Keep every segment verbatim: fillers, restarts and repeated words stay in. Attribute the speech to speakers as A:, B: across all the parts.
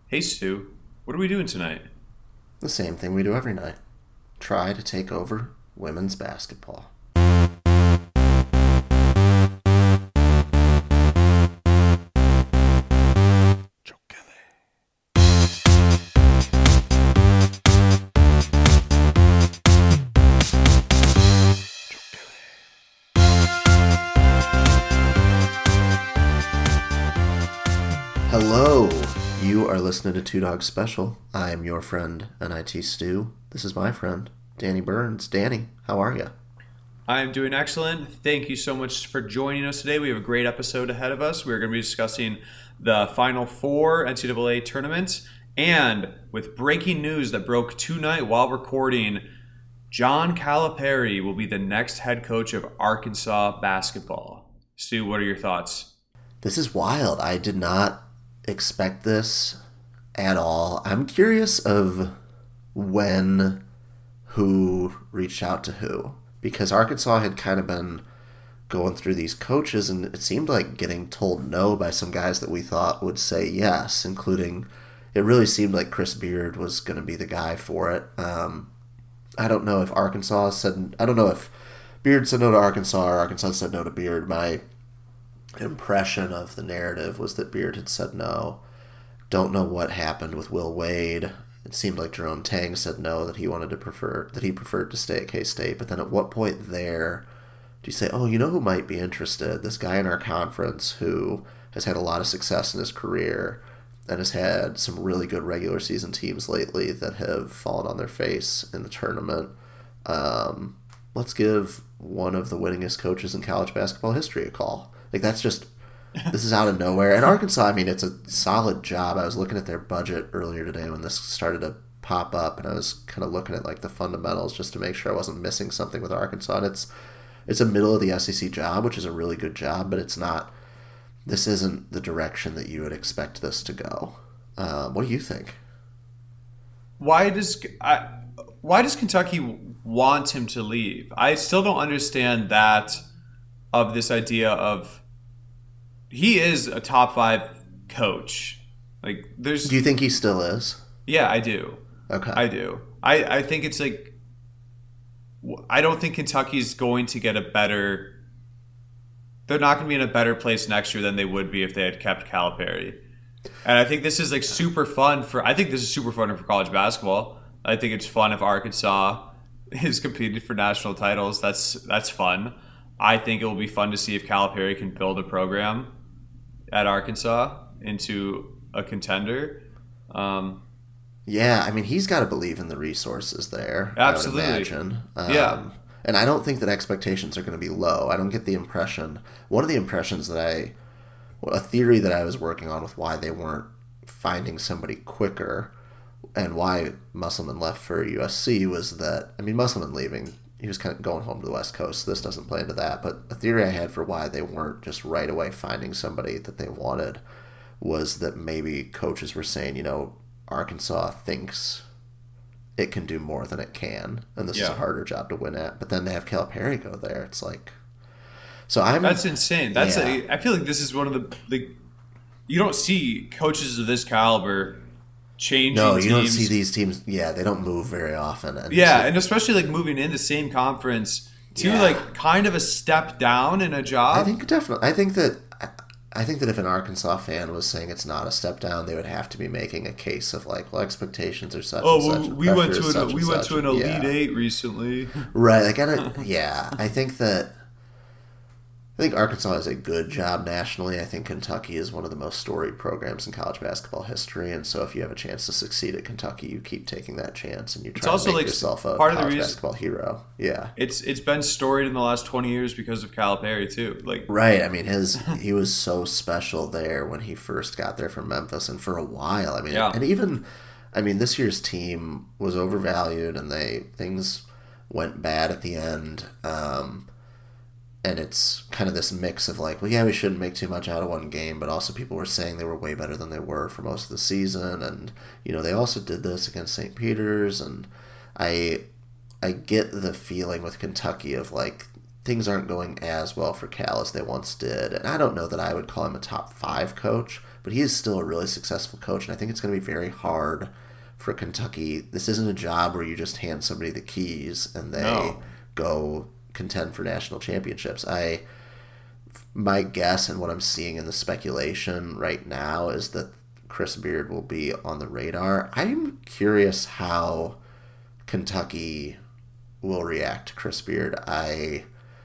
A: Hey Stu, what are we doing tonight?
B: The same thing we do every night. Try to take over women's basketball. Hello, you are listening to Two Dogs Special. I am your friend, N I T Stu. This is my friend, Danny Burns. Danny, how are you?
A: I am doing excellent. Thank you so much for joining us today. We have a great episode ahead of us. We're going to be discussing the Final Four N C double A tournament, and with breaking news that broke tonight while recording, John Calipari will be the next head coach of Arkansas basketball. Stu, what are your thoughts?
B: This is wild. I did not expect this at all. I'm curious of when who reached out to who, because Arkansas had kind of been going through these coaches, and it seemed like getting told no by some guys that we thought would say yes, including, it really seemed like Chris Beard was going to be the guy for it. Um, I don't know if Arkansas said, I don't know if Beard said no to Arkansas or Arkansas said no to Beard. My impression of the narrative was that Beard had said no. Don't know what happened with Will Wade. It seemed like Jerome Tang said no, that he wanted to prefer that he preferred to stay at K-State. But then at what point there do you say, oh, you know who might be interested? This guy in our conference who has had a lot of success in his career and has had some really good regular season teams lately that have fallen on their face in the tournament. Um, let's give one of the winningest coaches in college basketball history a call. Like, that's just, this is out of nowhere. And Arkansas, I mean, it's a solid job. I was looking at their budget earlier today when this started to pop up, and I was kind of looking at, like, the fundamentals just to make sure I wasn't missing something with Arkansas. And it's, it's a middle of the S E C job, which is a really good job, but it's not, this isn't the direction that you would expect this to go. Um, what do you think?
A: Why does I, why does Kentucky want him to leave? I still don't understand that, of this idea of he is a top five coach. Like, there's.
B: Do you think he still is?
A: Yeah, I do.
B: Okay.
A: I do. I, I think it's like, I don't think Kentucky's going to get a better, they're not going to be in a better place next year than they would be if they had kept Calipari. And I think this is like super fun for, I think this is super fun for college basketball. I think it's fun if Arkansas is competing for national titles. That's, that's fun. I think it will be fun to see if Calipari can build a program at Arkansas into a contender. Um,
B: yeah, I mean, he's got to believe in the resources there.
A: Absolutely.
B: I would imagine. Um,
A: yeah.
B: And I don't think that expectations are going to be low. I don't get the impression. One of the impressions that I, well, a theory that I was working on with why they weren't finding somebody quicker and why Musselman left for U S C was that, I mean, Musselman leaving, he was kind of going home to the West Coast, so this doesn't play into that. But a theory I had for why they weren't just right away finding somebody that they wanted was that maybe coaches were saying, you know, Arkansas thinks it can do more than it can, and this yeah. is a harder job to win at. But then they have Calipari go there. It's like, so I'm.
A: That's insane. That's
B: yeah.
A: a, I feel like this is one of the like, you don't see coaches of this caliber changing
B: no, you
A: teams.
B: don't see these teams. Yeah, they don't move very often.
A: And yeah, so, and especially like moving in the same conference to yeah. like kind of a step down in a job.
B: I think definitely. I think that. I think that if an Arkansas fan was saying it's not a step down, they would have to be making a case of like, well, expectations are such.
A: Oh,
B: and
A: well,
B: such,
A: we went to an
B: such
A: we went
B: such.
A: to an Elite
B: yeah.
A: Eight recently.
B: Right, like I don't, yeah, I think that. I think Arkansas has a good job nationally. I think Kentucky is one of the most storied programs in college basketball history, and so if you have a chance to succeed at Kentucky, you keep taking that chance, and you try to make like yourself a part college of the reason, basketball hero. Yeah,
A: it's it's been storied in the last twenty years because of Calipari too. Like
B: right, I mean his he was so special there when he first got there from Memphis, and for a while, I mean,
A: yeah.
B: and even, I mean, this year's team was overvalued, and they things went bad at the end. Um, And it's kind of this mix of like, well, yeah, we shouldn't make too much out of one game, but also people were saying they were way better than they were for most of the season. And, you know, they also did this against Saint Peter's. And I I get the feeling with Kentucky of like, things aren't going as well for Cal as they once did. And I don't know that I would call him a top five coach, but he is still a really successful coach, and I think it's going to be very hard for Kentucky. This isn't a job where you just hand somebody the keys and they
A: No.
B: go contend for national championships. I my guess and what I'm seeing in the speculation right now is that Chris Beard will be on the radar. I'm curious how Kentucky will react to Chris Beard. I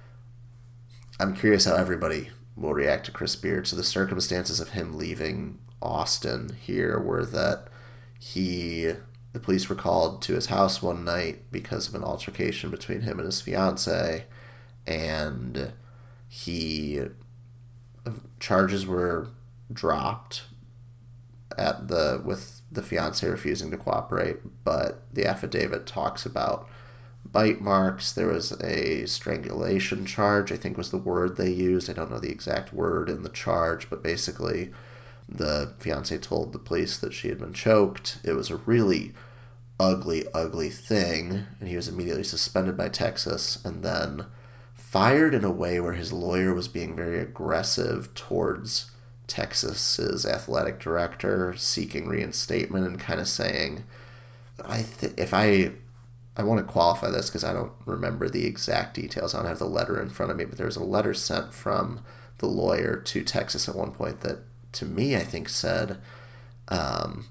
B: I'm curious how everybody will react to Chris Beard. So the circumstances of him leaving Austin here were that he the police were called to his house one night because of an altercation between him and his fiance, and he charges were dropped at the with the fiance refusing to cooperate, but the affidavit talks about bite marks. There was a strangulation charge, I think was the word they used. I don't know the exact word in the charge, but basically the fiance told the police that she had been choked. It was a really ugly, ugly thing, and he was immediately suspended by Texas and then fired in a way where his lawyer was being very aggressive towards Texas's athletic director, seeking reinstatement and kind of saying, I th- if I I want to qualify this because I don't remember the exact details. I don't have the letter in front of me, but there was a letter sent from the lawyer to Texas at one point that, to me, I think said, um,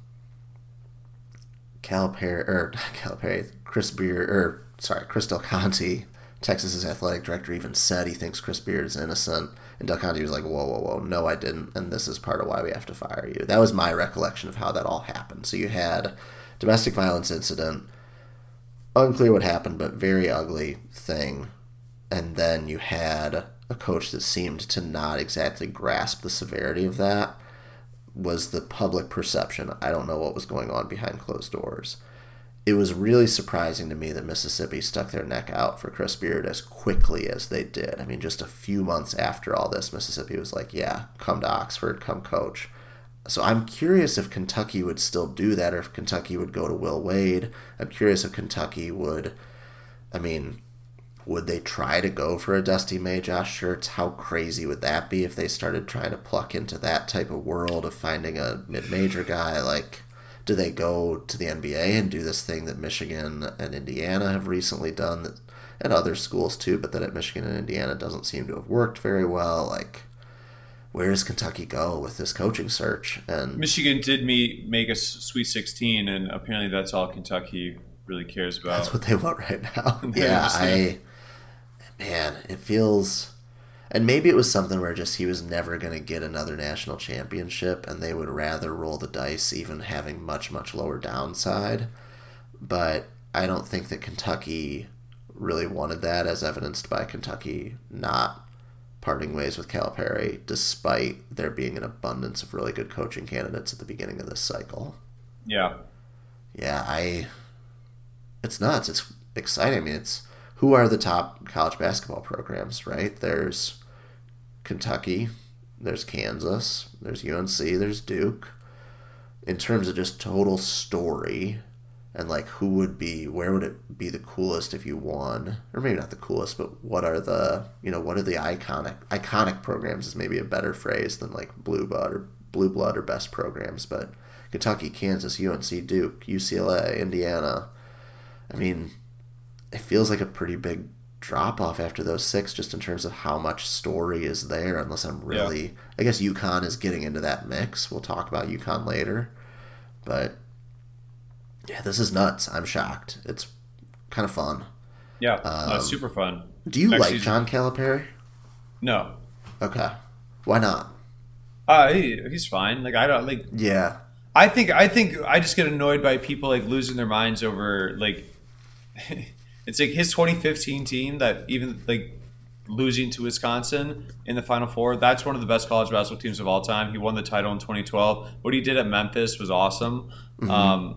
B: Calipari, or Calipari, Chris Beard, or sorry, Chris Del Conte, Texas's athletic director, even said he thinks Chris Beard is innocent. And Del Conte was like, whoa, whoa, whoa, no, I didn't, and this is part of why we have to fire you. That was my recollection of how that all happened. So you had domestic violence incident, unclear what happened, but very ugly thing. And then you had a coach that seemed to not exactly grasp the severity of that, was the public perception. I don't know what was going on behind closed doors. It was really surprising to me that Mississippi stuck their neck out for Chris Beard as quickly as they did. I mean, just a few months after all this, Mississippi was like, yeah, come to Oxford, come coach. So I'm curious if Kentucky would still do that, or if Kentucky would go to Will Wade. I'm curious if Kentucky would, I mean, would they try to go for a Dusty May, Josh Schertz? How crazy would that be if they started trying to pluck into that type of world of finding a mid-major guy? Like, do they go to the N B A and do this thing that Michigan and Indiana have recently done, that, and other schools too, but that at Michigan and Indiana doesn't seem to have worked very well? Like, where does Kentucky go with this coaching search? And
A: Michigan did me make a Sweet sixteen, and apparently that's all Kentucky really cares about.
B: That's what they want right now. yeah, I, man, it feels, and maybe it was something where just he was never going to get another national championship, and they would rather roll the dice, even having much, much lower downside. But I don't think that Kentucky really wanted that, as evidenced by Kentucky not parting ways with Calipari, despite there being an abundance of really good coaching candidates at the beginning of this cycle.
A: Yeah.
B: Yeah, I... It's nuts. It's exciting. I mean, it's... Who are the top college basketball programs, right? There's Kentucky, there's Kansas, there's U N C, there's Duke. In terms of just total story, and like who would be, where would it be the coolest if you won? Or maybe not the coolest, but what are the, you know, what are the iconic, iconic programs is maybe a better phrase than like blue blood or blue blood or best programs, but Kentucky, Kansas, U N C, Duke, U C L A, Indiana. I mean, it feels like a pretty big drop off after those six, just in terms of how much story is there, unless I'm really, yeah. I guess UConn is getting into that mix. We'll talk about UConn later, but yeah, this is nuts. I'm shocked. It's kind of fun.
A: Yeah, um, no, it's super fun.
B: Do you
A: Next
B: like
A: season.
B: John Calipari?
A: No.
B: Okay. Why not?
A: Uh, he, he's fine. Like I don't like.
B: Yeah.
A: I think I think I just get annoyed by people like losing their minds over like. It's like his twenty fifteen team that even like losing to Wisconsin in the Final Four. That's one of the best college basketball teams of all time. He won the title in twenty twelve. What he did at Memphis was awesome. Mm-hmm. Um,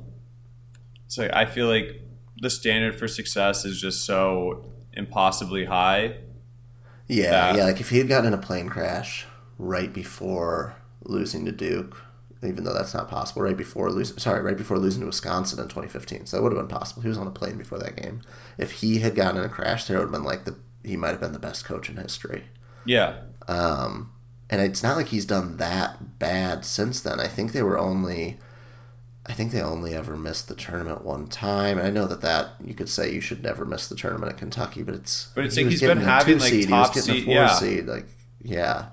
A: so I feel like the standard for success is just so impossibly high.
B: Yeah,
A: that,
B: yeah. Like if he had gotten in a plane crash right before losing to Duke, even though that's not possible, right before losing, sorry, right before losing to Wisconsin in twenty fifteen, so that would have been possible. He was on a plane before that game. If he had gotten in a crash there, it would have been like the he might have been the best coach in history.
A: Yeah.
B: Um, and it's not like he's done that bad since then. I think they were only, I think they only ever missed the tournament one time. And I know that that you could say you should never miss the tournament at Kentucky, but it's
A: but it's
B: he
A: like
B: was
A: he's been
B: getting a
A: having
B: two
A: like
B: seed,
A: top
B: he was getting
A: seed,
B: a four
A: yeah.
B: seed, like yeah.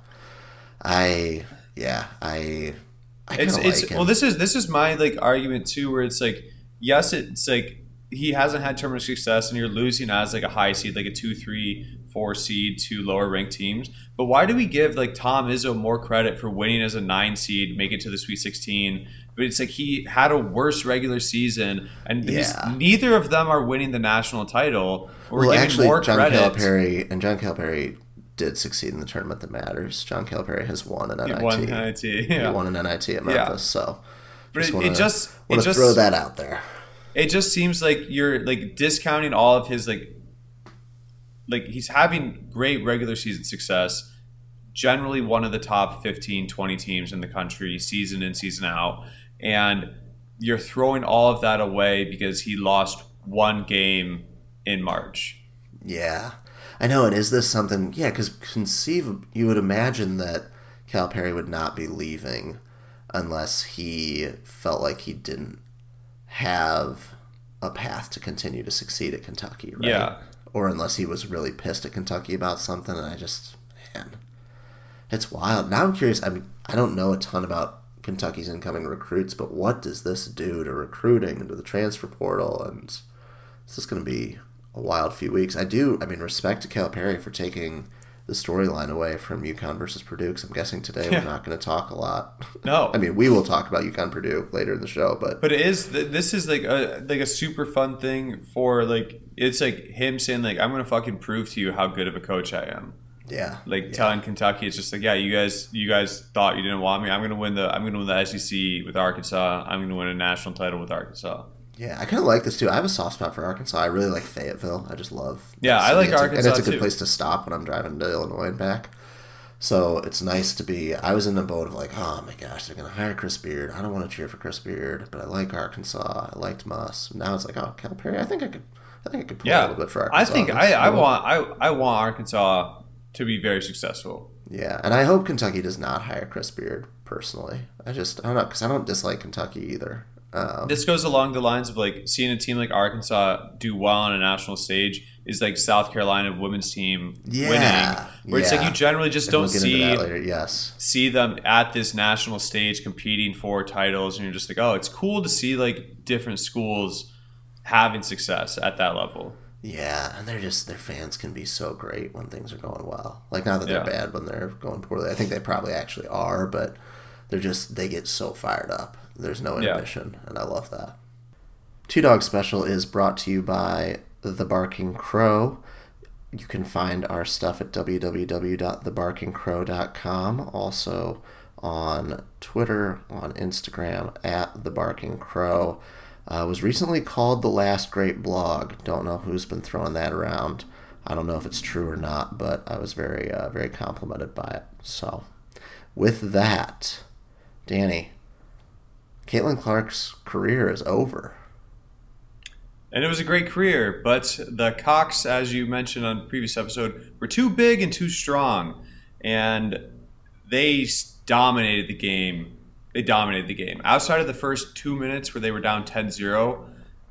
B: I yeah I I kind
A: It's
B: of
A: it's
B: like him.
A: well, this is this is my like argument too, where it's like yes, it's like he hasn't had tournament success, and you're losing as like a high seed, like a two, three, four seed to lower ranked teams. But why do we give like Tom Izzo more credit for winning as a nine seed, make it to the Sweet sixteen? But it's like he had a worse regular season, and he's,
B: Yeah.
A: neither of them are winning the national title. We're
B: well,
A: giving
B: actually,
A: more
B: John
A: credit.
B: Calipari and John Calipari did succeed in the tournament that matters. John Calipari has won an N I T.
A: He won N I T.
B: He
A: Yeah.
B: won an N I T at Memphis.
A: Yeah.
B: So,
A: But it-
B: wanna,
A: it just- it
B: wanna
A: just-
B: throw that out there.
A: It just seems like you're like discounting all of his like like he's having great regular season success, generally one of the top fifteen, twenty teams in the country season in, season out, and you're throwing all of that away because he lost one game in March.
B: Yeah, I know. And is this something? Yeah, because conceive you would imagine that Calipari would not be leaving unless he felt like he didn't have a path to continue to succeed at Kentucky, right?
A: Yeah.
B: Or unless he was really pissed at Kentucky about something, and I just, man, it's wild. Now I'm curious. I mean, I don't know a ton about Kentucky's incoming recruits, but what does this do to recruiting and to the transfer portal? And this is going to be a wild few weeks. I do, I mean, respect to Calipari for taking the storyline away from UConn versus Purdue, because I'm guessing today
A: Yeah.
B: we're not going to talk a lot.
A: No.
B: I mean, we will talk about UConn Purdue later in the show, but
A: But it is this is like a like a super fun thing for like it's like him saying like I'm gonna fucking prove to you how good of a coach I am.
B: yeah,
A: Like
B: yeah.
A: telling Kentucky, it's just like, yeah, you guys, you guys thought you didn't want me. I'm gonna win the, I'm gonna win the S E C with Arkansas. I'm gonna win a national title with Arkansas.
B: Yeah, I kind of like this too. I have a soft spot for Arkansas. I really like Fayetteville. I just love.
A: Yeah,
B: that
A: I
B: city.
A: like
B: It's a-
A: Arkansas,
B: and it's a good
A: too.
B: place to stop when I'm driving to Illinois and back. So it's nice to be. I was in the boat of like, oh my gosh, they're gonna hire Chris Beard. I don't want to cheer for Chris Beard, but I like Arkansas. I liked Muss. Now it's like, oh, Calipari. I think I could. I think I could pull a
A: Yeah,
B: little bit for
A: I
B: Arkansas.
A: think
B: That's
A: I, I
B: cool.
A: want, I, I want Arkansas to be very successful.
B: Yeah, and I hope Kentucky does not hire Chris Beard personally. I just I don't know because I don't dislike Kentucky either. Um,
A: This goes along the lines of like seeing a team like Arkansas do well on a national stage is like South Carolina women's team
B: Yeah,
A: winning, where it's like
B: yeah.
A: you generally just
B: and
A: don't
B: we'll get
A: see
B: into that later. Yes.
A: see them at this national stage competing for titles, and you're just like, oh, it's cool to see like different schools having success at that level.
B: Yeah, and they're just their fans can be so great when things are going well. Like not that they're
A: Yeah.
B: bad when they're going poorly. I think they probably actually are, but they're just they get so fired up. There's no
A: Yeah.
B: inhibition, and I love that. Two Dog Special is brought to you by The Barking Crow. You can find our stuff at w w w dot the barking crow dot com. Also on Twitter, on Instagram, at The Barking Crow. Uh, was recently called The Last Great Blog. Don't know who's been throwing that around. I don't know if it's true or not, but I was very, uh, very complimented by it. So, with that, Danny, Caitlin Clark's career is over.
A: And it was a great career, but the Cox, as you mentioned on the previous episode, were too big and too strong. And they s- dominated the game. They dominated the game. Outside of the first two minutes where they were down ten zero,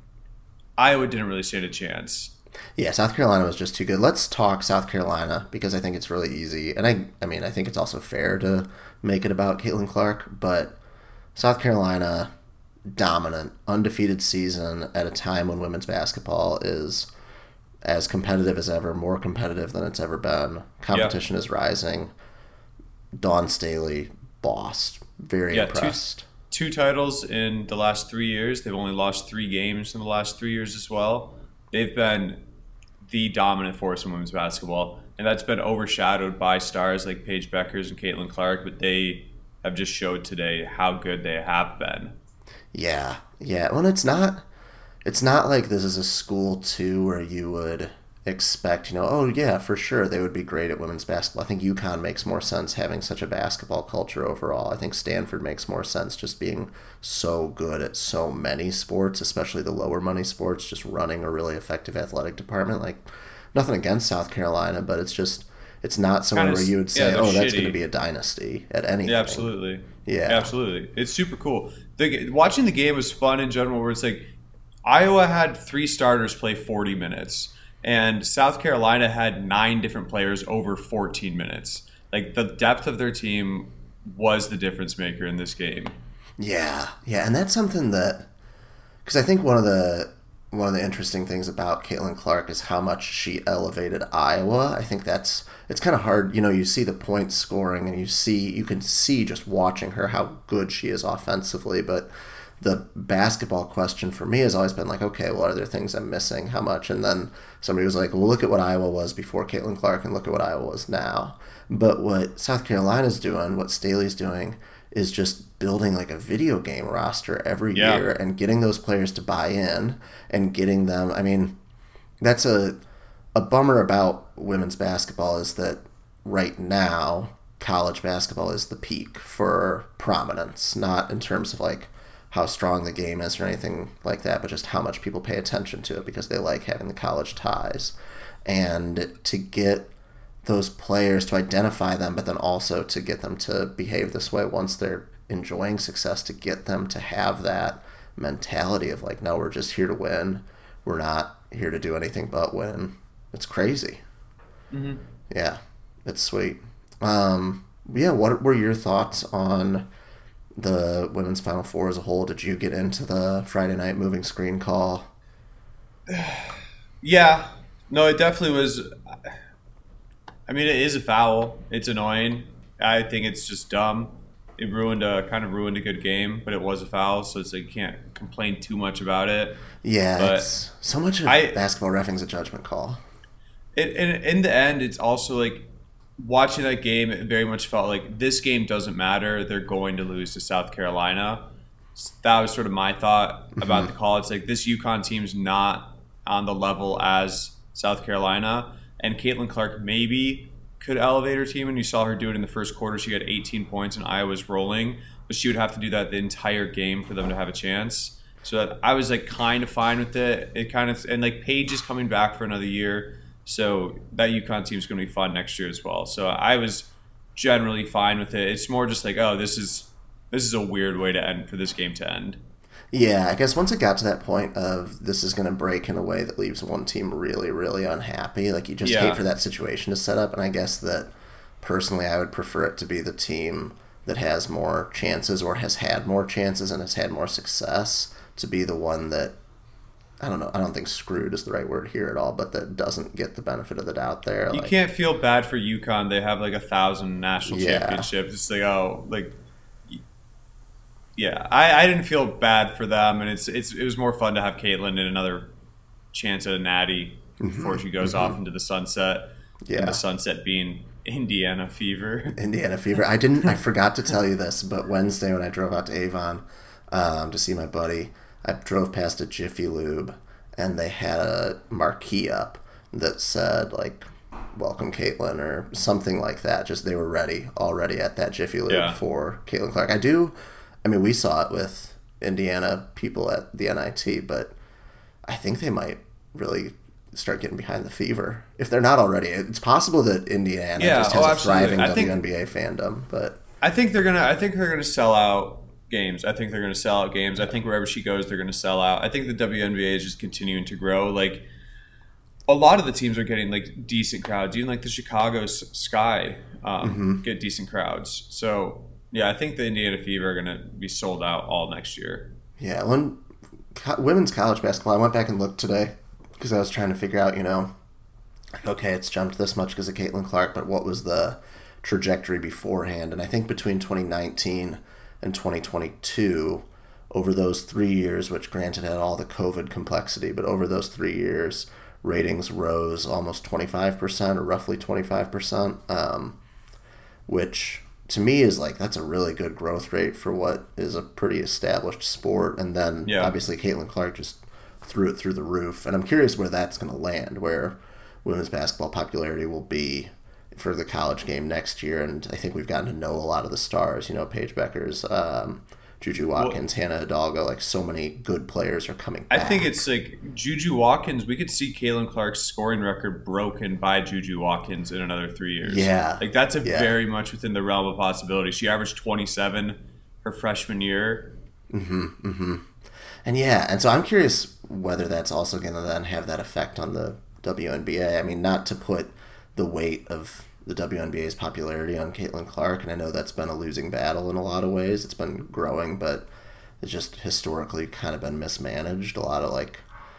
A: Iowa didn't really stand a chance.
B: Yeah, South Carolina was just too good. Let's talk South Carolina because I think it's really easy. And I I mean, I think it's also fair to make it about Caitlin Clark, but South Carolina, dominant, undefeated season at a time when women's basketball is as competitive as ever, more competitive than it's ever been. Competition is rising. Dawn Staley, bossed. Very
A: Yeah, two-
B: impressed.
A: Two titles in the last three years. They've only lost three games in the last three years as well. They've been the dominant force in women's basketball, and that's been overshadowed by stars like Paige Beckers and Caitlin Clark, but they have just showed today how good they have been.
B: Yeah, yeah. Well, it's not. It's not like this is a school too where you would expect, you know, oh yeah, for sure they would be great at women's basketball. I think UConn makes more sense having such a basketball culture overall. I think Stanford makes more sense just being so good at so many sports, especially the lower money sports. Just running a really effective athletic department. Like nothing against South Carolina, but it's just It's not somewhere
A: Kinda,
B: where you would say,
A: yeah,
B: "Oh,
A: they're
B: that's going to
A: shitty.
B: be a dynasty at anything."
A: Yeah, absolutely.
B: Yeah.
A: Absolutely. It's super cool. The, watching the game was fun in general, where it's like Iowa had three starters play forty minutes, and South Carolina had nine different players over fourteen minutes. Like, the depth of their team was the difference maker in this game.
B: Yeah, yeah, and that's something that, because I think one of the one of the interesting things about Caitlin Clark is how much she elevated Iowa. I think that's it's kind of hard. You know, you see the point scoring, and you see you can see just watching her how good she is offensively. But the basketball question for me has always been like, okay, what are there things I'm missing? How much? And then somebody was like, well, look at what Iowa was before Caitlin Clark, and look at what Iowa is now. But what South Carolina's doing, what Staley's doing, is just building like a video game roster every
A: Yeah.
B: year and getting those players to buy in and getting them. I mean, that's a a bummer about women's basketball is that right now college basketball is the peak for prominence, not in terms of like how strong the game is or anything like that, but just how much people pay attention to it because they like having the college ties. And to get those players, to identify them, but then also to get them to behave this way once they're enjoying success, to get them to have that mentality of like, no, we're just here to win. We're not here to do anything but win. It's crazy.
A: Mm-hmm.
B: Yeah, it's sweet. Um, yeah, what were your thoughts on the women's Final Four as a whole? Did you get into the Friday night moving screen call?
A: Yeah. No, it definitely was. I mean, it is a foul. It's annoying. I think it's just dumb. It ruined a kind of ruined a good game, but it was a foul, so it's like you can't complain too much about it.
B: Yeah,
A: But
B: it's so much of
A: I-
B: basketball reffing's a judgment call.
A: It, and in the end, it's also like watching that game. It very much felt like this game doesn't matter. They're going to lose to South Carolina. That was sort of my thought about the call. It's like this UConn team's not on the level as South Carolina, and Caitlin Clark maybe could elevate her team. And you saw her do it in the first quarter. She had eighteen points, and Iowa's rolling, but she would have to do that the entire game for them to have a chance. So that I was like kind of fine with it. It kind of and like Paige is coming back for another year. So that UConn team is going to be fun next year as well. So I was generally fine with it. It's more just like, oh, this is this is a weird way to end for this game to end.
B: Yeah, I guess once it got to that point of this is going to break in a way that leaves one team really, really unhappy, like you just
A: Yeah.
B: hate for that situation to set up. And I guess that personally I would prefer it to be the team that has more chances or has had more chances and has had more success to be the one that, I don't know, I don't think screwed is the right word here at all, but that doesn't get the benefit of the doubt there.
A: You
B: Like,
A: can't feel bad for UConn. They have like a thousand national
B: Yeah.
A: championships. It's like, oh, like, yeah, I, I didn't feel bad for them, and it's it's it was more fun to have Caitlin in another chance at a natty before she goes off into the sunset.
B: Yeah.
A: And the sunset being Indiana fever.
B: Indiana fever. I didn't. I forgot to tell you this, but Wednesday when I drove out to Avon um, to see my buddy, I drove past a Jiffy Lube, and they had a marquee up that said like "Welcome Caitlin" or something like that. Just they were ready already at that Jiffy Lube
A: Yeah.
B: for Caitlin Clark. I do. I mean, we saw it with Indiana people at the N I T, but I think they might really start getting behind the fever if they're not already. It's possible that Indiana
A: Yeah,
B: just has
A: oh,
B: a
A: absolutely.
B: thriving
A: I think-
B: W N B A fandom, but
A: I think they're gonna. I think they're gonna sell out games. I think they're gonna sell out games. I think wherever she goes, they're gonna sell out. I think the W N B A is just continuing to grow. Like a lot of the teams are getting like decent crowds. Even like the Chicago S- Sky um, get decent crowds. So yeah, I think the Indiana Fever are gonna be sold out all next year.
B: yeah, when co- women's college basketball, I went back and looked today because I was trying to figure out, you know, like, okay, it's jumped this much because of Caitlin Clark, but what was the trajectory beforehand? And I think between twenty nineteen and twenty twenty-two, over those three years, which granted had all the COVID complexity, but over those three years, ratings rose almost twenty-five percent or roughly twenty-five percent, um, which to me is like, that's a really good growth rate for what is a pretty established sport. And then
A: Yeah.
B: obviously Caitlin Clark just threw it through the roof. And I'm curious where that's going to land, where women's basketball popularity will be for the college game next year. And I think we've gotten to know a lot of the stars, you know, Paige Beckers, um, Juju Watkins, well, Hannah Hidalgo, like so many good players are coming back.
A: I think it's like Juju Watkins, we could see Caitlin Clark's scoring record broken by Juju Watkins in another three years.
B: Yeah.
A: Like that's a
B: yeah.
A: very much within the realm of possibility. She averaged twenty-seven her freshman year.
B: Mm-hmm, mm-hmm. And yeah, and so I'm curious whether that's also going to then have that effect on the W N B A. I mean, not to put the weight of the W N B A's popularity on Caitlin Clark, and I know that's been a losing battle in a lot of ways. It's been growing, but it's just historically kind of been mismanaged. A lot of like,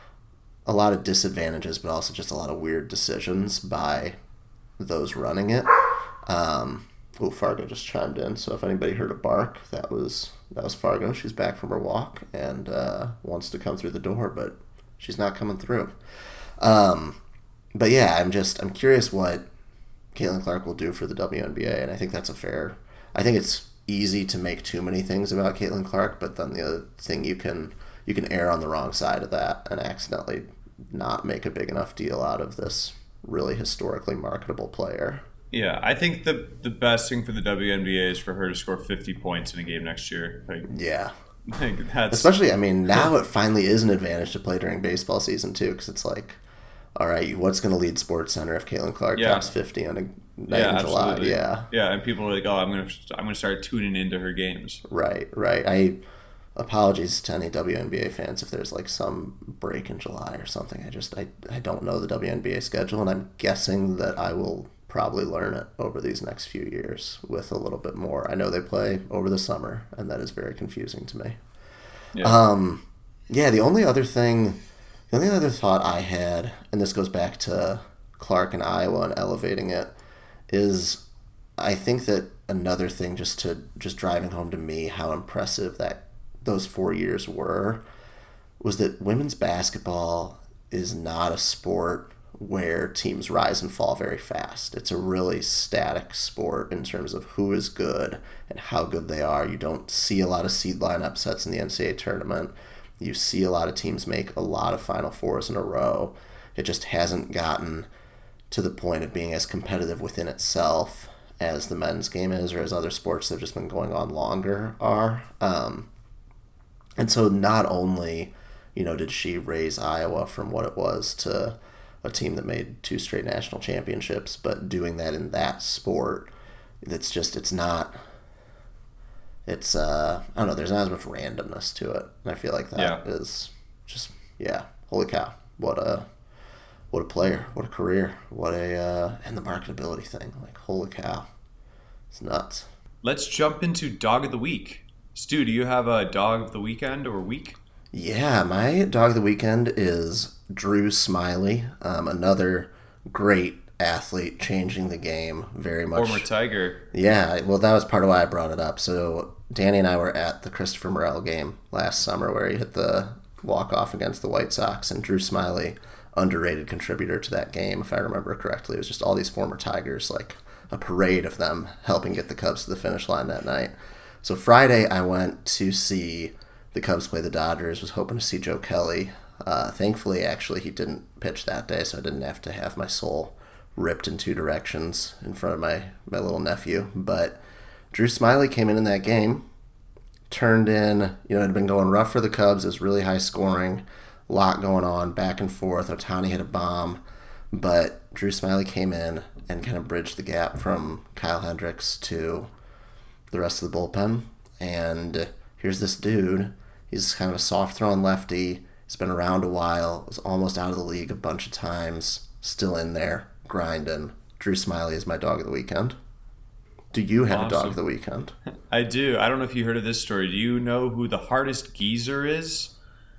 B: a lot of disadvantages, but also just a lot of weird decisions by those running it. Um, oh, Fargo just chimed in, so if anybody heard a bark, that was that was Fargo. She's back from her walk and uh, wants to come through the door, but she's not coming through. Um, but yeah, I'm just I'm curious what Caitlin Clark will do for the W N B A, and I think that's a fair. I think it's easy to make too many things about Caitlin Clark, but then the other thing you can you can err on the wrong side of that and accidentally not make a big enough deal out of this really historically marketable player.
A: Yeah, I think the the best thing for the W N B A is for her to score fifty points in a game next year. Like,
B: yeah.
A: Like that's...
B: Especially, I mean, now it finally is an advantage to play during baseball season, too, because it's like, all right, what's going to lead SportsCenter if Caitlin Clark
A: yeah.
B: drops fifty on a night
A: yeah,
B: in July?
A: Absolutely.
B: Yeah,
A: yeah, and people are like, "Oh, I'm gonna, I'm gonna start tuning into her games."
B: Right, right. I apologies to any W N B A fans if there's like some break in July or something. I just, I, I don't know the W N B A schedule, and I'm guessing that I will probably learn it over these next few years with a little bit more. I know they play over the summer, and that is very confusing to me. Yeah. Um, yeah. The only other thing. The only other thought I had, and this goes back to Clark and Iowa and elevating it, is I think that another thing just to just driving home to me how impressive that those four years were was that women's basketball is not a sport where teams rise and fall very fast. It's a really static sport in terms of who is good and how good they are. You don't see a lot of seed line upsets in the N C double A tournament. You see a lot of teams make a lot of Final Fours in a row. It just hasn't gotten to the point of being as competitive within itself as the men's game is, or as other sports that have just been going on longer are. Um, and so not only, you know, did she raise Iowa from what it was to a team that made two straight national championships, but doing that in that sport, it's just, it's not... It's, uh, I don't know, there's not as much randomness to it. And I feel like that yeah. is just, yeah, holy cow. What a, what a player, what a career, what a, uh, and the marketability thing. Like, holy cow. It's nuts.
A: Let's jump into Dog of the Week. Stu, do you have a Dog of the Weekend or week?
B: Yeah, my Dog of the Weekend is Drew Smiley, um, another great athlete changing the game very much.
A: Former Tiger.
B: Yeah, well, that was part of why I brought it up. So Danny and I were at the Christopher Morel game last summer where he hit the walk-off against the White Sox, and Drew Smiley, underrated contributor to that game, if I remember correctly. It was just all these former Tigers, like a parade of them helping get the Cubs to the finish line that night. So Friday I went to see the Cubs play the Dodgers, was hoping to see Joe Kelly. Uh, thankfully, actually, he didn't pitch that day, so I didn't have to have my soul ripped in two directions in front of my, my little nephew. But Drew Smiley came in in that game, turned in, you know, it had been going rough for the Cubs. It was really high scoring, a lot going on, back and forth. Ohtani hit a bomb, but Drew Smiley came in and kind of bridged the gap from Kyle Hendricks to the rest of the bullpen. And here's this dude. He's kind of a soft-throwing lefty. He's been around a while, was almost out of the league a bunch of times, still in there, grinding. Drew Smiley is my Dog of the Weekend. Do you have awesome. a Dog of the Weekend?
A: I do. I don't know if you heard of this story. Do you know who the hardest geezer is?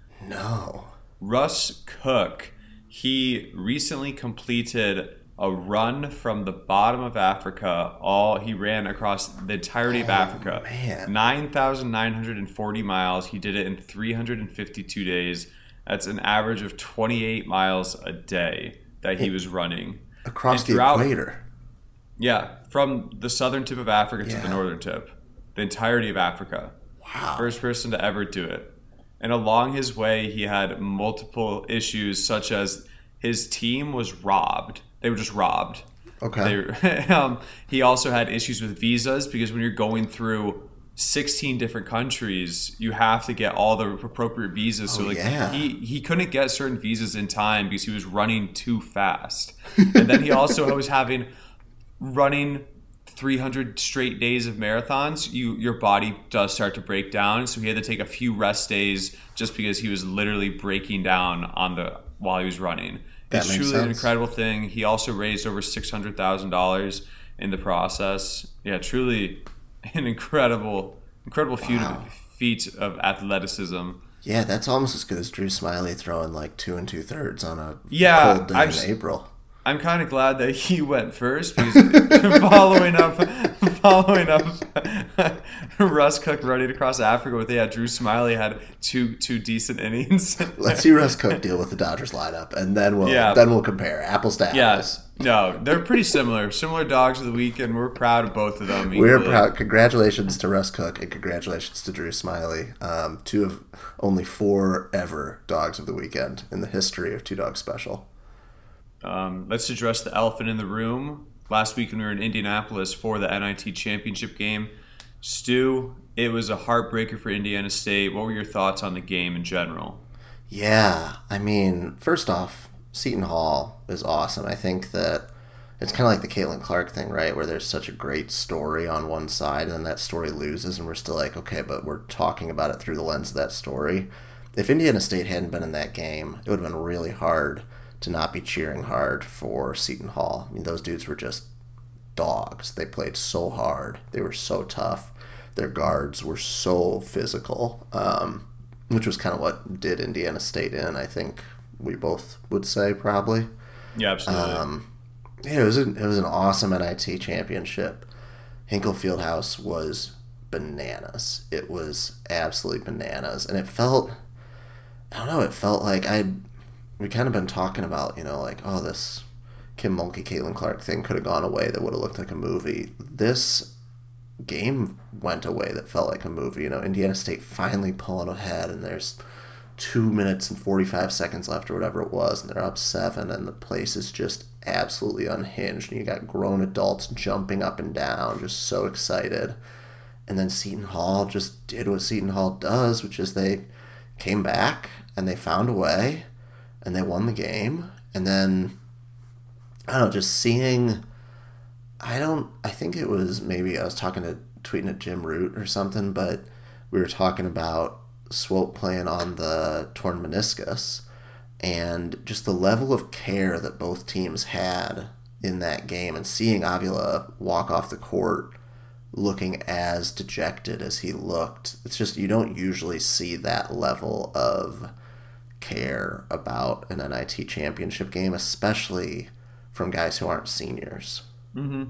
B: No.
A: Russ Cook. He recently completed a run from the bottom of Africa. All he ran across the entirety
B: oh,
A: of Africa.
B: Man.
A: nine thousand nine hundred forty miles. He did it in three hundred fifty-two days. That's an average of twenty-eight miles a day that he was running.
B: Across the equator.
A: Yeah, from the southern tip of Africa
B: yeah.
A: to the northern tip. The entirety of Africa.
B: Wow.
A: First person to ever do it. And along his way, he had multiple issues, such as his team was robbed. They were just robbed.
B: Okay.
A: They, um, he also had issues with visas, because when you're going through sixteen different countries, you have to get all the appropriate visas. So
B: Oh,
A: like
B: yeah.
A: he he couldn't get certain visas in time because he was running too fast. And then he also was having running three hundred straight days of marathons. You your body does start to break down, so he had to take a few rest days just because he was literally breaking down on the while he was running.
B: That
A: It's
B: makes
A: truly an
B: sense.
A: incredible thing. He also raised over six hundred thousand dollars in the process. Yeah, truly an incredible, incredible feat,
B: Wow.
A: feat of athleticism.
B: Yeah, that's almost as good as Drew Smiley throwing like two and two thirds on a
A: Yeah,
B: cold day
A: I'm
B: in
A: s-
B: April.
A: I'm kind of glad that he went first because following up, following up, Russ Cook running across Africa with yeah, Drew Smiley had two two decent innings.
B: Let's see Russ Cook deal with the Dodgers lineup, and then we'll
A: Yeah.
B: then we'll compare apples to apples.
A: Yes, no, they're pretty similar. Similar dogs of the week, and we're proud of both of them.
B: We're
A: equally.
B: proud. Congratulations to Russ Cook and congratulations to Drew Smiley, um, two of only four ever dogs of the weekend in the history of Two Dog Special.
A: Um, let's address the elephant in the room. Last week when we were in Indianapolis for the N I T championship game, Stu, it was a heartbreaker for Indiana State. What were your thoughts on the game in general?
B: Yeah, I mean, first off, Seton Hall is awesome. I think that it's kind of like the Caitlin Clark thing, right? Where there's such a great story on one side, and then that story loses, and we're still like, okay, but we're talking about it through the lens of that story. If Indiana State hadn't been in that game, it would have been really hard to not be cheering hard for Seton Hall. I mean, those dudes were just dogs. They played so hard. They were so tough. Their guards were so physical, um, which was kind of what did Indiana State in, I think we both would say probably.
A: Yeah, absolutely.
B: Um, yeah, it was an, it was an awesome N I T championship. Hinkle Fieldhouse was bananas. It was absolutely bananas, and it felt, I don't know, it felt like I'd we kind of been talking about, you know, like, oh, this Kim Mulkey, Caitlin Clark thing could have gone away that would have looked like a movie. This game went away that felt like a movie. You know, Indiana State finally pulling ahead, and there's two minutes and forty-five seconds left or whatever it was, and they're up seven, and the place is just absolutely unhinged, and you got grown adults jumping up and down, just so excited. And then Seton Hall just did what Seton Hall does, which is they came back, and they found a way, and they won the game. And then, I don't know, just seeing, I don't, I think it was maybe, I was talking to, tweeting at Jim Root or something, but we were talking about Swope playing on the torn meniscus, and just the level of care that both teams had in that game, and seeing Avila walk off the court looking as dejected as he looked. It's just, you don't usually see that level of care about an N I T championship game, especially from guys who aren't seniors.
A: Mm-hmm.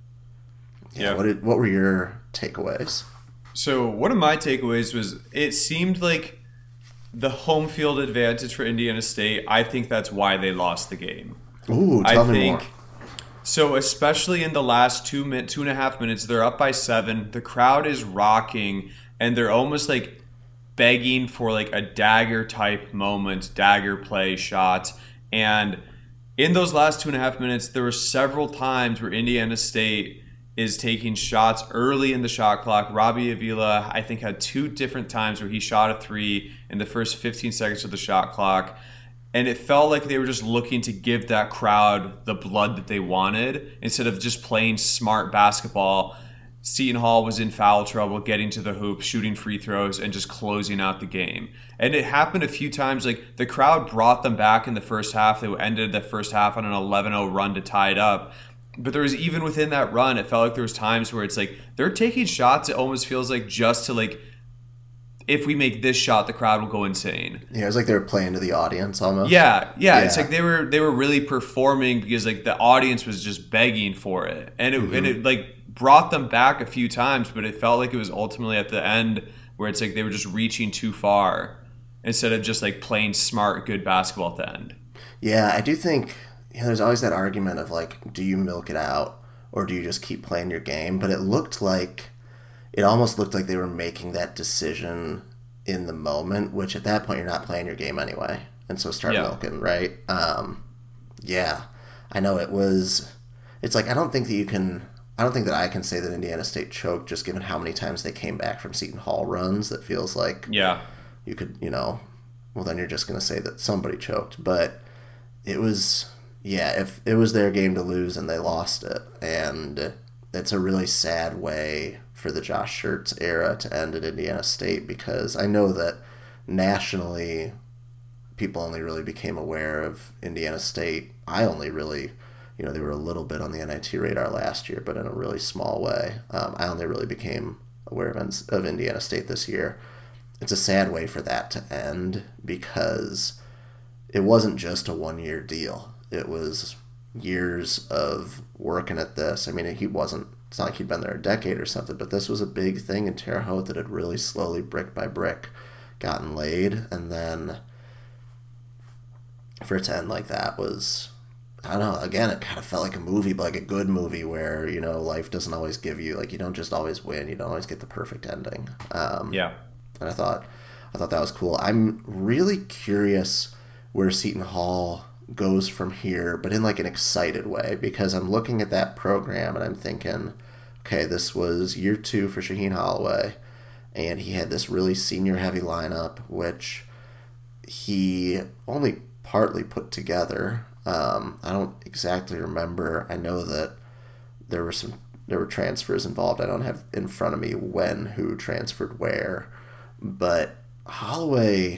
B: Yeah.
A: Yeah.
B: What did, what were your takeaways?
A: So one of my takeaways was it seemed like the home field advantage for Indiana State. I think that's why they lost the game.
B: Ooh, tell
A: I
B: me
A: think
B: more.
A: so, especially in the last two min, two and a half minutes, they're up by seven. The crowd is rocking, and they're almost like begging for like a dagger type moment, dagger play shot. And in those last two and a half minutes, there were several times where Indiana State is taking shots early in the shot clock. Robbie Avila, I think, had two different times where he shot a three in the first fifteen seconds of the shot clock. And it felt like they were just looking to give that crowd the blood that they wanted instead of just playing smart basketball. Seton Hall was in foul trouble, getting to the hoop, shooting free throws, and just closing out the game. And it happened a few times. Like, the crowd brought them back in the first half. They ended the first half on an eleven oh run to tie it up. But there was, even within that run, it felt like there was times where it's like they're taking shots. It almost feels like just to like, if we make this shot, the crowd will go insane.
B: Yeah, it was like they were playing to the audience almost.
A: Yeah, yeah, It's
B: Yeah.
A: like they were they were really performing because like the audience was just begging for it, and it
B: Mm-hmm.
A: and it like brought them back a few times, but it felt like it was ultimately at the end where it's like they were just reaching too far instead of just like playing smart, good basketball at the end.
B: Yeah, I do think, you know, there's always that argument of like, do you milk it out or do you just keep playing your game? But it looked like, it almost looked like they were making that decision in the moment, which at that point you're not playing your game anyway. And so start
A: Yeah.
B: milking, right? Um, yeah, I know it was, it's like, I don't think that you can I don't think that I can say that Indiana State choked, just given how many times they came back from Seton Hall runs. That feels like
A: Yeah.
B: you could, you know, well, then you're just going to say that somebody choked. But it was, yeah, if it was their game to lose and they lost it. And it's a really sad way for the Josh Schertz era to end at Indiana State, because I know that nationally people only really became aware of Indiana State. I only really, you know, they were a little bit on the N I T radar last year, but in a really small way. Um, I only really became aware of, of Indiana State this year. It's a sad way for that to end, because it wasn't just a one-year deal. It was years of working at this. I mean, he wasn't, it's not like he'd been there a decade or something, but this was a big thing in Terre Haute that had really slowly, brick by brick, gotten laid. And then for it to end like that was, I don't know, again, it kind of felt like a movie, but like a good movie where, you know, life doesn't always give you, like, you don't just always win. You don't always get the perfect ending. Um,
A: Yeah.
B: And I thought, I thought that was cool. I'm really curious where Seton Hall goes from here, but in like an excited way, because I'm looking at that program and I'm thinking, okay, this was year two for Shaheen Holloway, and he had this really senior heavy lineup, which he only partly put together. Um, I don't exactly remember. I know that there were some there were transfers involved. I don't have in front of me when who transferred where, but Holloway,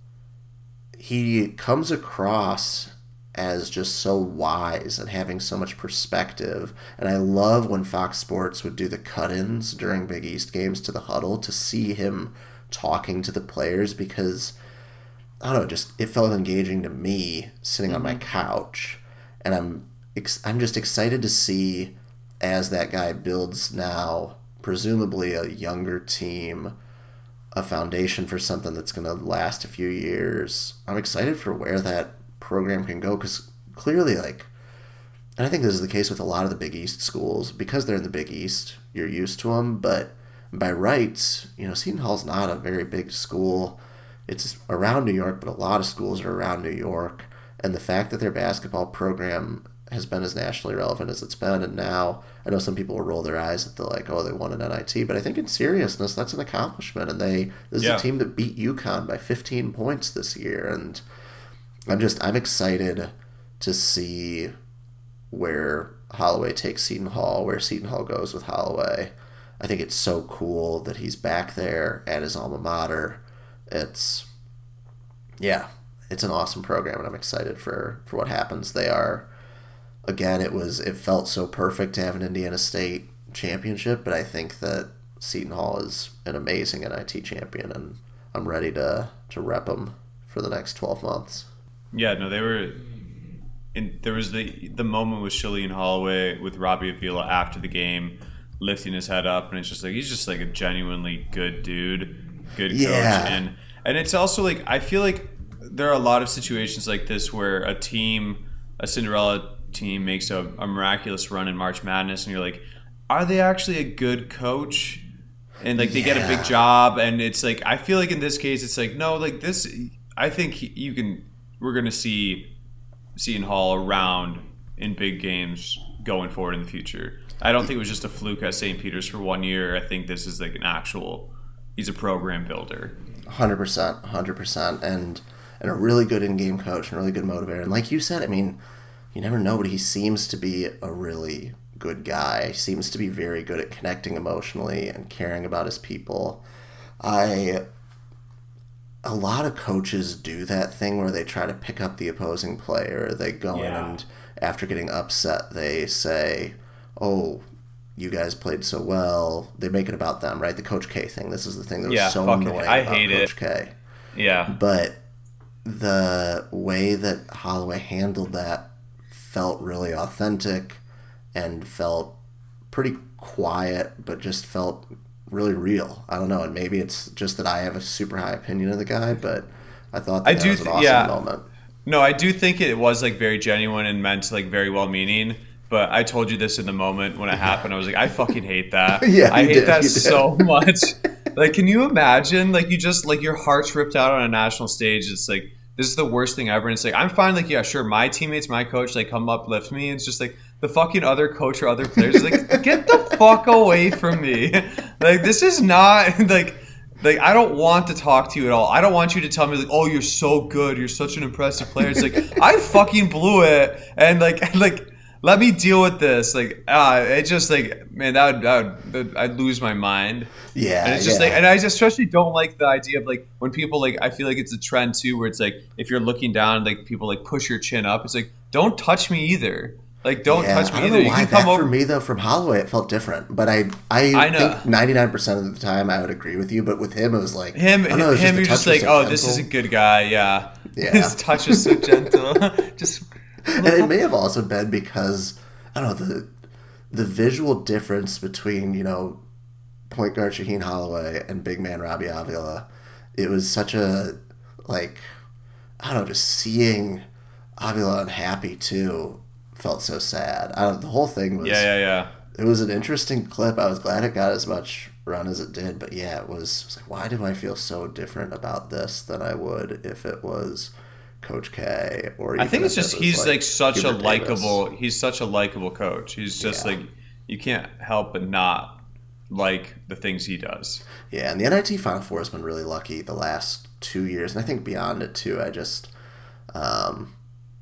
B: he comes across as just so wise and having so much perspective. And I love when Fox Sports would do the cut-ins during Big East games to the huddle to see him talking to the players, because I don't know, just it felt engaging to me sitting mm-hmm. on my couch. And I'm I'm just excited to see, as that guy builds now, presumably a younger team, a foundation for something that's going to last a few years. I'm excited for where that program can go, because clearly, like, and I think this is the case with a lot of the Big East schools, because they're in the Big East, you're used to them, but by rights, you know, Seton Hall's not a very big school. It's around New York, but a lot of schools are around New York, and the fact that their basketball program has been as nationally relevant as it's been, and now I know some people will roll their eyes at the, like, oh, they won an N I T, but I think in seriousness, that's an accomplishment, and they this is yeah. a team that beat UConn by fifteen points this year, and I'm just, I'm excited to see where Holloway takes Seton Hall, where Seton Hall goes with Holloway. I think it's so cool that he's back there at his alma mater. It's, yeah, it's an awesome program, and I'm excited for, for what happens. They are, again, it was, it felt so perfect to have an Indiana State championship, but I think that Seton Hall is an amazing N I T champion, and I'm ready to, to rep them for the next twelve months.
A: Yeah, no, they were. In, there was the the moment with Shaheen Holloway with Robbie Avila after the game, lifting his head up, and it's just like he's just like a genuinely good dude, good coach,
B: yeah.
A: and and it's also like I feel like there are a lot of situations like this where a team, a Cinderella team, makes a, a miraculous run in March Madness, and you're like, are they actually a good coach? And like they
B: yeah.
A: get a big job, and it's like I feel like in this case it's like no, like this. I think you can. We're going to see Seton Hall around in big games going forward in the future. I don't think it was just a fluke at Saint Peter's for one year. I think this is like an actual, he's a program builder.
B: one hundred percent, one hundred percent. And, and a really good in-game coach and a really good motivator. And like you said, I mean, you never know, but he seems to be a really good guy. He seems to be very good at connecting emotionally and caring about his people. I... A lot of coaches do that thing where they try to pick up the opposing player. They go
A: yeah.
B: in and after getting upset, they say, oh, you guys played so well. They make it about them, right? The Coach K thing. This is the thing that was
A: yeah,
B: so
A: fucking,
B: annoying
A: I
B: about
A: hate
B: Coach
A: it.
B: K.
A: Yeah.
B: But the way that Holloway handled that felt really authentic and felt pretty quiet, but just felt really real. I don't know, and maybe it's just that I have a super high opinion of the guy, but I thought that,
A: I
B: that
A: do
B: was an
A: th-
B: awesome
A: yeah.
B: moment.
A: No, I do think it was like very genuine and meant like very well meaning. But I told you this in the moment when it happened. I was like, I fucking hate that.
B: yeah,
A: I hate
B: did,
A: that so much. Like, can you imagine? Like, you just like your heart's ripped out on a national stage. It's like this is the worst thing ever. And it's like I'm fine. Like, yeah, sure, my teammates, my coach, like come uplift me. And it's just like the fucking other coach or other players is like, get the fuck away from me. Like, this is not like like I don't want to talk to you at all. I don't want you to tell me like, oh, you're so good, you're such an impressive player. It's like I fucking blew it, and like like let me deal with this. Like ah, it just like man, that would, that would I'd lose my mind.
B: Yeah,
A: and it's just
B: yeah.
A: like, and I just especially don't like the idea of like when people like I feel like it's a trend too, where it's like if you're looking down, like people like push your chin up. It's like don't touch me either. Like don't
B: Yeah,
A: touch me
B: I don't
A: either.
B: know
A: You
B: why
A: can come
B: that
A: over.
B: for me though. From Holloway, it felt different, but I I,
A: I know.
B: think ninety-nine percent of the time I would agree with you. But with him, it was like
A: Him,
B: I don't know, it was
A: him,
B: the
A: you're
B: touch
A: just
B: was
A: like,
B: so
A: oh, this is a
B: gentle.
A: good guy. Yeah,
B: Yeah.
A: his touch is so gentle. Just
B: And it may have also been because I don't know the the visual difference between you know point guard Shaheen Holloway and big man Robbie Avila. It was such a like I don't know, just seeing Avila unhappy too felt so sad. I don't. The whole thing was
A: yeah, yeah, yeah.
B: it was an interesting clip. I was glad it got as much run as it did, but yeah, it was, it was like, why do I feel so different about this than I would if it was Coach K or
A: I
B: even
A: think it's
B: if it
A: just
B: was,
A: he's like, such
B: Hubert
A: a
B: Davis.
A: likable. He's such a likable coach. He's just
B: Yeah.
A: like you can't help but not like the things he does.
B: Yeah, and the N I T Final Four has been really lucky the last two years, and I think beyond it too. I just, um,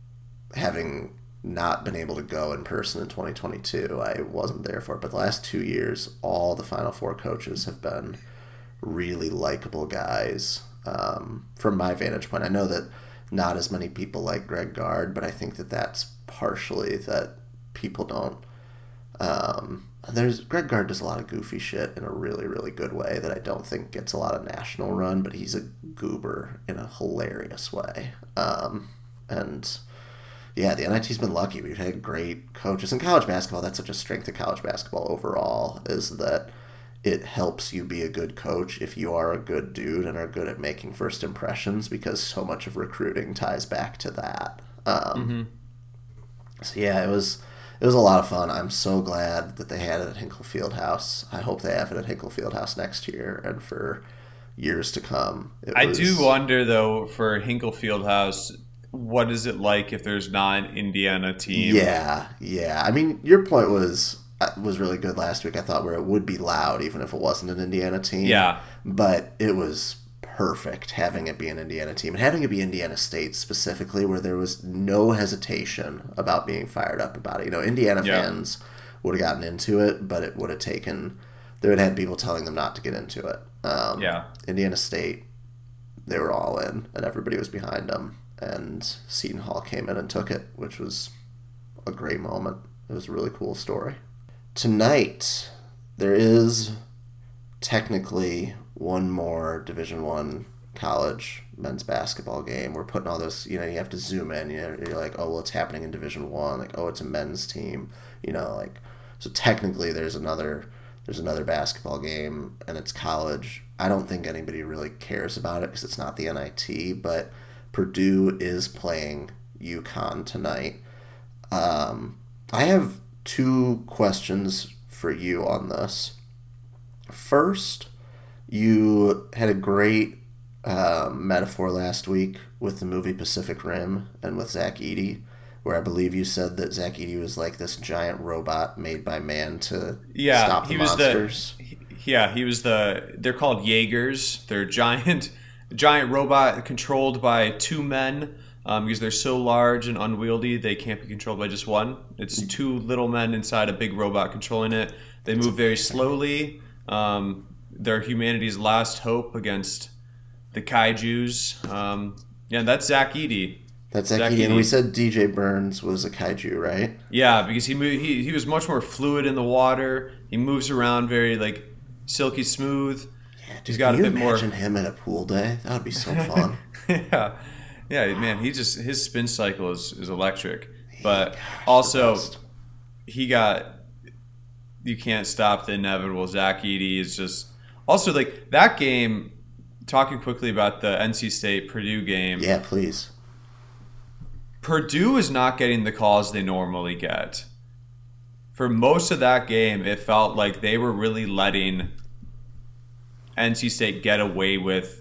B: having not been able to go in person in twenty twenty-two, I wasn't there for it. But the last two years, all the Final Four coaches have been really likable guys. Um, from my vantage point, I know that not as many people like Greg Gard, but I think that that's partially that people don't. Um, there's Greg Gard does a lot of goofy shit in a really, really good way that I don't think gets a lot of national run, but he's a goober in a hilarious way. Um, and yeah, the N I T's been lucky. We've had great coaches in college basketball. That's such a strength of college basketball overall, is that it helps you be a good coach if you are a good dude and are good at making first impressions, because so much of recruiting ties back to that. Um,
A: Mm-hmm.
B: So yeah, it was it was a lot of fun. I'm so glad that they had it at Hinkle Fieldhouse. I hope they have it at Hinkle Fieldhouse next year and for years to come. It
A: I
B: was-
A: do wonder though for Hinkle Fieldhouse, what is it like if there's not an Indiana team?
B: Yeah, yeah. I mean, your point was was really good last week. I thought where it would be loud even if it wasn't an Indiana team.
A: Yeah.
B: But it was perfect having it be an Indiana team and having it be Indiana State specifically, where there was no hesitation about being fired up about it. You know, Indiana
A: Yeah.
B: fans would have gotten into it, but it would have taken. They would have had people telling them not to get into it. Um,
A: Yeah.
B: Indiana State, they were all in, and everybody was behind them. And Seton Hall came in and took it, which was a great moment. It was a really cool story. Tonight, there is technically one more Division One college men's basketball game. We're putting all those, you know, you have to zoom in. You know, you're like, oh, well, it's happening in Division One. Like, oh, it's a men's team. You know, like, so technically, there's another there's another basketball game, and it's college. I don't think anybody really cares about it because it's not the N I T, but Purdue is playing UConn tonight. Um, I have two questions for you on this. First, you had a great uh, metaphor last week with the movie Pacific Rim and with Zach Edey, where I believe you said that Zach Edey was like this giant robot made by man to
A: Yeah,
B: stop the
A: he was
B: monsters.
A: the he- yeah, he was the they're called Jaegers. They're giant giant robot controlled by two men. Um, because they're so large and unwieldy, they can't be controlled by just one. It's two little men inside a big robot controlling it. They move very slowly. Um, they're humanity's last hope against the kaijus. Um, yeah, that's Zach Edey.
B: That's Zach,
A: Zach
B: Edey. And
A: Edey.
B: we said D J Burns was a kaiju, right?
A: Yeah, because he moved, he he was much more fluid in the water. He moves around very like silky smooth.
B: Yeah, dude,
A: He's got
B: can
A: a
B: you
A: bit more.
B: imagine him at a pool day? That would be so fun.
A: yeah, yeah, man. He just his spin cycle is, is electric, but
B: Gosh,
A: also
B: the best.
A: he got you can't stop the inevitable. Zach Edey is just also like that game. Talking quickly about the N C State Purdue game.
B: Yeah, please.
A: Purdue is not getting the calls they normally get. For most of that game, it felt like they were really letting N C State get away with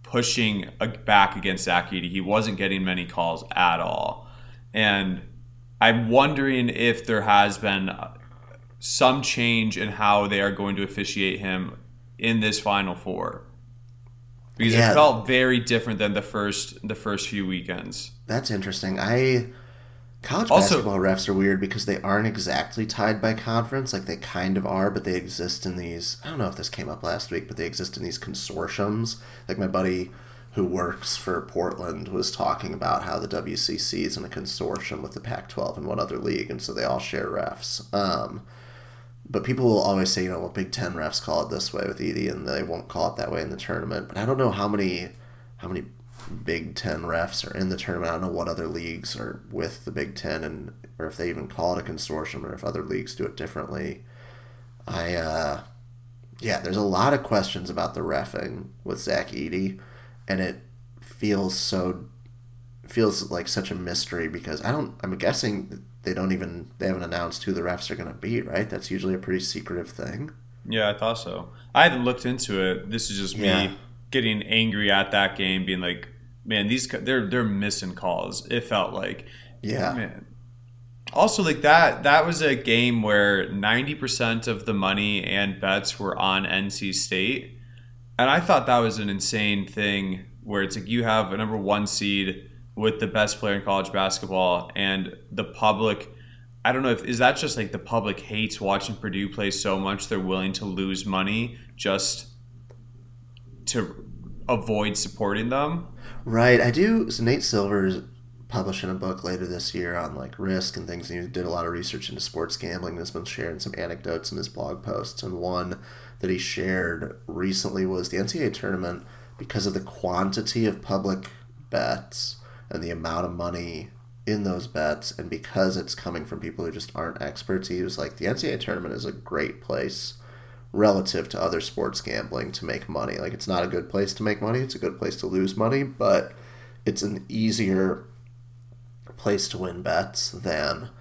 A: pushing back against Zach Edey. He wasn't getting many calls at all. And I'm wondering if there has been some change in how they are going to officiate him in this Final Four. Because
B: Yeah.
A: it felt very different than the first the first few weekends.
B: That's interesting. I college
A: Also-
B: basketball refs are weird because they aren't exactly tied by conference. Like they kind of are, but they exist in these. I don't know if this came up last week, but they exist in these consortiums. Like my buddy who works for Portland was talking about how the W C C is in a consortium with the Pac twelve and one other league, and so they all share refs. Um, but people will always say, you know, well, Big Ten refs call it this way with Edie, and they won't call it that way in the tournament. But I don't know how many how many Big Ten refs are in the tournament. I don't know what other leagues are with the Big Ten, and or if they even call it a consortium, or if other leagues do it differently. I uh, yeah, there's a lot of questions about the reffing with Zach Edey, and it feels so feels like such a mystery because I don't. I'm guessing they don't even they haven't announced who the refs are going to beat. Right? That's usually a pretty secretive thing.
A: Yeah, I thought so. I haven't looked into it. This is just me
B: Yeah.
A: getting angry at that game, being like, man, these they're they're missing calls. It felt like,
B: Yeah.
A: man. Also, like that that was a game where ninety percent of the money and bets were on N C State, and I thought that was an insane thing. Where it's like you have a number one seed with the best player in college basketball, and the public. I don't know if is that just like the public hates watching Purdue play so much they're willing to lose money just to avoid supporting them.
B: Right. I do. So Nate Silver's publishing a book later this year on like risk and things. And he did a lot of research into sports gambling. And has been sharing some anecdotes in his blog posts. And one that he shared recently was the N C double A tournament, because of the quantity of public bets and the amount of money in those bets, and because it's coming from people who just aren't experts, he was like, the N C double A tournament is a great place relative to other sports gambling to make money. Like, it's not a good place to make money, it's a good place to lose money, but it's an easier place to win bets than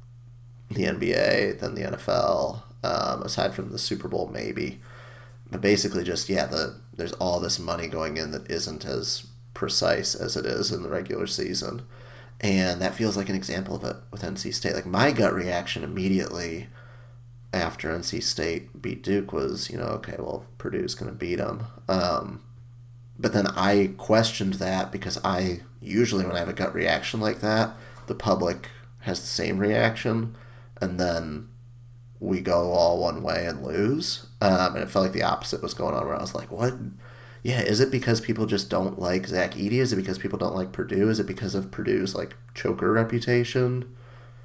B: the N B A, than the N F L, um, aside from the Super Bowl maybe. But basically just, yeah, the there's all this money going in that isn't as precise as it is in the regular season. And that feels like an example of it with N C State. Like, my gut reaction immediately after N C State beat Duke was, you know, okay, well, Purdue's going to beat them. Um, but then I questioned that because I, usually when I have a gut reaction like that, the public has the same reaction, and then we go all one way and lose. Um, and it felt like the opposite was going on, where I was like, what? Yeah, is it because people just don't like Zach Edey? Is it because people don't like Purdue? Is it because of Purdue's like choker reputation?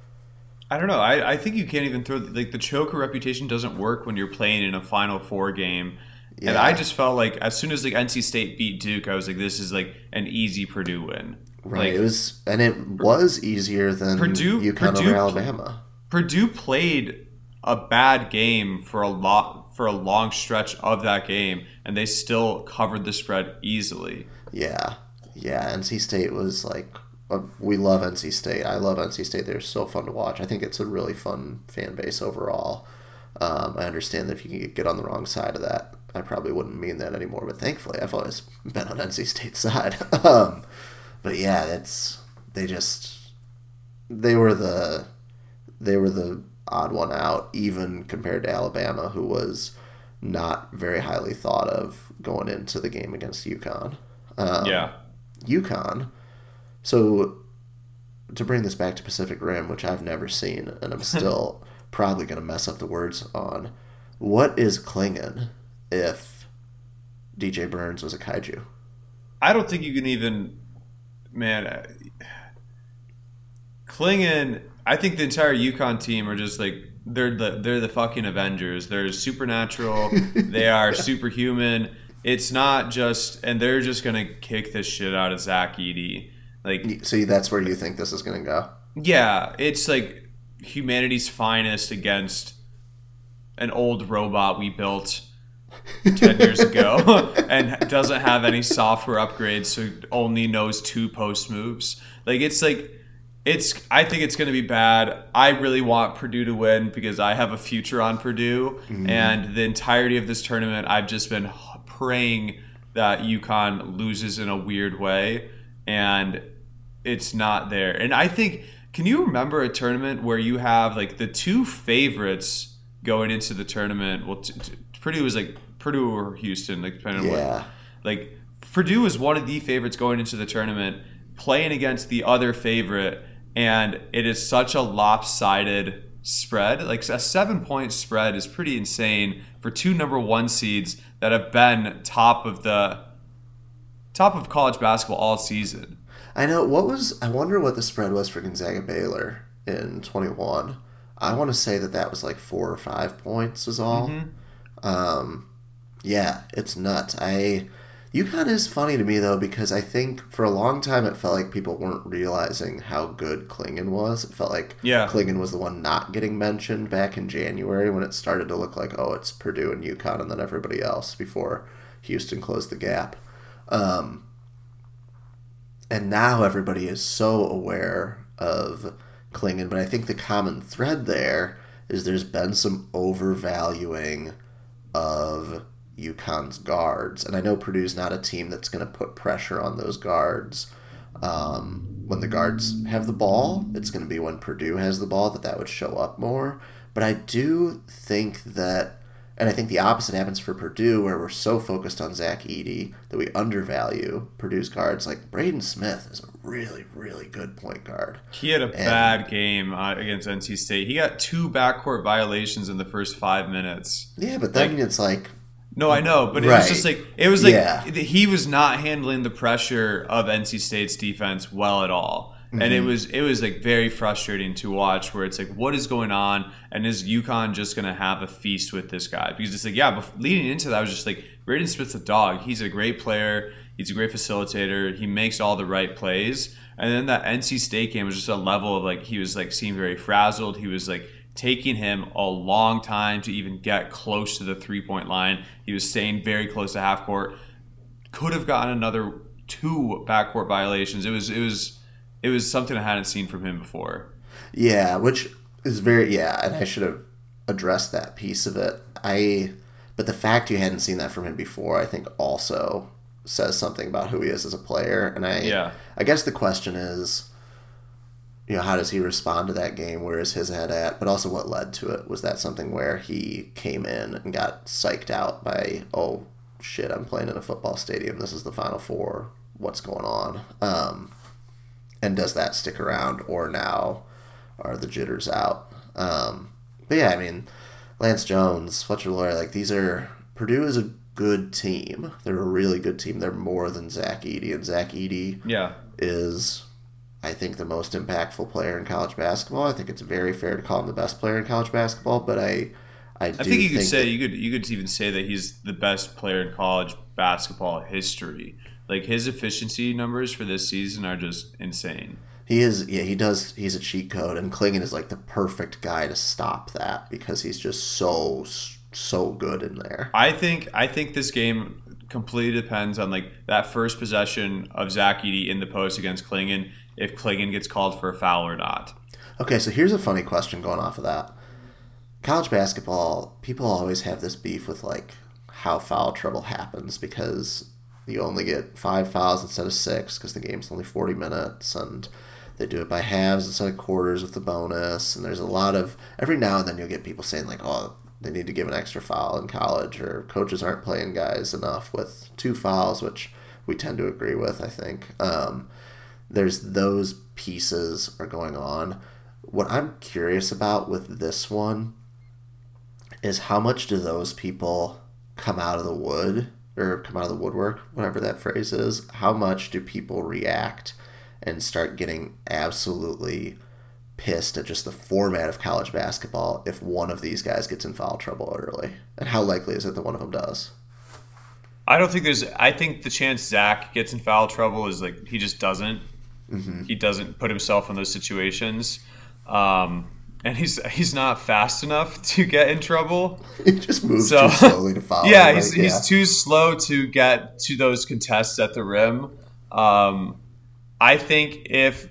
A: I don't know. I, I think you can't even throw like the choker reputation doesn't work when you're playing in a Final Four game.
B: Yeah.
A: And I just felt like as soon as like N C State beat Duke, I was like, this is like an easy Purdue win.
B: Right.
A: Like,
B: it was, and it was easier than
A: Purdue-
B: UConn
A: Purdue-
B: over Alabama.
A: Purdue played a bad game for a lot for a long stretch of that game, and they still covered the spread easily.
B: Yeah, yeah. N C State was like, uh, we love N C State. I love N C State. They're so fun to watch. I think it's a really fun fan base overall. Um, I understand that if you can get on the wrong side of that, I probably wouldn't mean that anymore. But thankfully, I've always been on N C State's side. um, but yeah, that's they just they were the they were the odd one out, even compared to Alabama, who was not very highly thought of going into the game against UConn. Um,
A: Yeah.
B: UConn. So to bring this back to Pacific Rim, which I've never seen, and I'm still probably going to mess up the words on, what is Klingon if D J Burns was a kaiju?
A: I don't think you can even, man. uh, Klingon. I think the entire UConn team are just like they're the they're the fucking Avengers. They're supernatural. They are superhuman. It's not just, and they're just gonna kick the shit out of Zach Edey. Like,
B: So that's where you think this is going to go?
A: yeah, it's like humanity's finest against an old robot we built ten years ago and doesn't have any software upgrades, so only knows two post moves. Like, it's like, it's, I think it's going to be bad. I really want Purdue to win because I have a future on Purdue. Mm-hmm. And the entirety of this tournament, I've just been praying that UConn loses in a weird way. And it's not there. And I think Can you remember a tournament where you have like the two favorites going into the tournament? Well, t- t- Purdue was like Purdue or Houston, like depending on
B: Yeah.
A: what. Like Purdue was one of the favorites going into the tournament, playing against the other favorite, and it is such a lopsided spread. Like a seven point spread is pretty insane for two number one seeds that have been top of the top of college basketball all season.
B: I know. What was, I wonder what the spread was for Gonzaga Baylor in twenty-one. I want to say that that was like four or five points is all. Mm-hmm. Um, yeah, it's nuts. I, UConn is funny to me though, because I think for a long time it felt like people weren't realizing how good Klingon was. It felt like
A: yeah.
B: Klingon was the one not getting mentioned back in January when it started to look like, oh, it's Purdue and UConn and then everybody else before Houston closed the gap. Um, and now everybody is so aware of Klingon, but I think the common thread there is there's been some overvaluing of UConn's guards. And I know Purdue's not a team that's going to put pressure on those guards. Um, when the guards have the ball, it's going to be when Purdue has the ball that that would show up more. But I do think that, and I think the opposite happens for Purdue, where we're so focused on Zach Edey that we undervalue Purdue's guards. Like Braden Smith is a really, really good point guard.
A: He had a and, bad game uh, against N C State. He got two backcourt violations in the first five minutes.
B: Yeah, but then like, it's like...
A: No, I know, but it
B: right.
A: was just like, it was like,
B: yeah.
A: he was not handling the pressure of N C State's defense well at all. Mm-hmm. And it was it was like very frustrating to watch, where it's like, what is going on? And is UConn just going to have a feast with this guy? Because it's like, yeah, but leading into that, I was just like, Braden Smith's a dog. He's a great player. He's a great facilitator. He makes all the right plays. And then that N C State game was just a level of like, he was like seemed very frazzled. He was like taking him a long time to even get close to the three-point line. He was staying very close to half court. Could have gotten another two backcourt violations. It was it was it was something I hadn't seen from him before.
B: Yeah, which is very yeah, and I should have addressed that piece of it. I but the fact you hadn't seen that from him before, I think also says something about who he is as a player. And I
A: yeah.
B: I guess the question is, you know, how does he respond to that game? Where is his head at? But also what led to it? Was that something where he came in and got psyched out by, oh, shit, I'm playing in a football stadium. This is the Final Four. What's going on? Um, and does that stick around? Or now are the jitters out? Um, but yeah, I mean, Lance Jones, Fletcher Loyer, like these are, Purdue is a good team. They're a really good team. They're more than Zach Edey. And Zach Edey
A: yeah.
B: is... I think the most impactful player in college basketball. I think it's very fair to call him the best player in college basketball, but I, I, do
A: I think you could
B: think
A: say
B: that,
A: you could you could even say that he's the best player in college basketball history. Like his efficiency numbers for this season are just insane.
B: He is, yeah, he does. He's a cheat code, and Klingon is like the perfect guy to stop that because he's just so so good in there.
A: I think I think this game completely depends on like that first possession of Zach Edey in the post against Klingon, if Klingon gets called for a foul or not.
B: Okay, so here's a funny question going off of that. College basketball, people always have this beef with like how foul trouble happens because you only get five fouls instead of six because the game's only forty minutes, and they do it by halves instead of quarters with the bonus, and there's a lot of, every now and then you'll get people saying like, oh, they need to give an extra foul in college, or coaches aren't playing guys enough with two fouls, which we tend to agree with, I think. Um, there's those pieces are going on. What I'm curious about with this one is how much do those people come out of the wood, or come out of the woodwork, whatever that phrase is. How much do people react and start getting absolutely pissed at just the format of college basketball if one of these guys gets in foul trouble early? And how likely is it that one of them does?
A: I don't think there's, I think the chance Zach gets in foul trouble is like, he just doesn't. Mm-hmm. He doesn't put himself in those situations. Um, and he's he's not fast enough to get in trouble.
B: He just moves so, too slowly to foul.
A: Yeah,
B: right?
A: he's,
B: yeah,
A: he's too slow to get to those contests at the rim. Um, I think if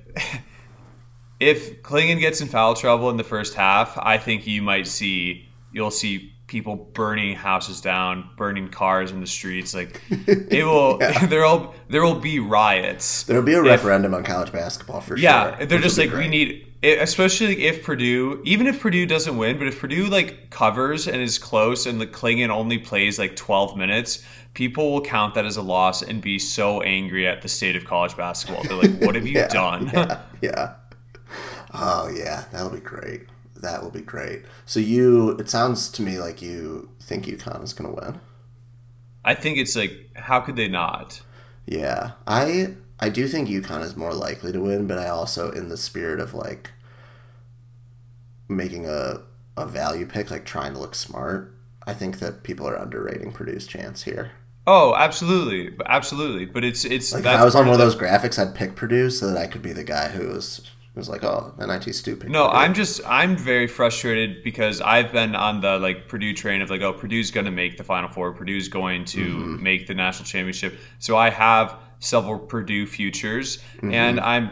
A: if Klingon gets in foul trouble in the first half, I think you might see you'll see people burning houses down, burning cars in the streets. Like it will, yeah. there'll there will be riots.
B: There'll be a
A: if,
B: referendum on college basketball for
A: yeah,
B: sure.
A: Yeah, they're just like, we need it, especially if Purdue, even if Purdue doesn't win, but if Purdue like covers and is close and the Klingon only plays like twelve minutes, people will count that as a loss and be so angry at the state of college basketball. They're like, what have you
B: yeah,
A: done?
B: yeah, yeah. Oh, yeah. That'll be great. That will be great. So you, it sounds to me like you think UConn is going to win.
A: I think it's like, how could they not?
B: Yeah. I I do think UConn is more likely to win, but I also, in the spirit of like making a, a value pick, like trying to look smart, I think that people are underrating Purdue's chance here.
A: Oh, absolutely. Absolutely. But it's, it's,
B: like if I was on one of those graphics, I'd pick Purdue so that I could be the guy who was, was like, oh, N I T stupid.
A: No,
B: Purdue.
A: I'm just, I'm very frustrated because I've been on the like Purdue train of like, oh, Purdue's going to make the Final Four. Purdue's going to mm-hmm. make the national championship. So I have several Purdue futures mm-hmm. and I'm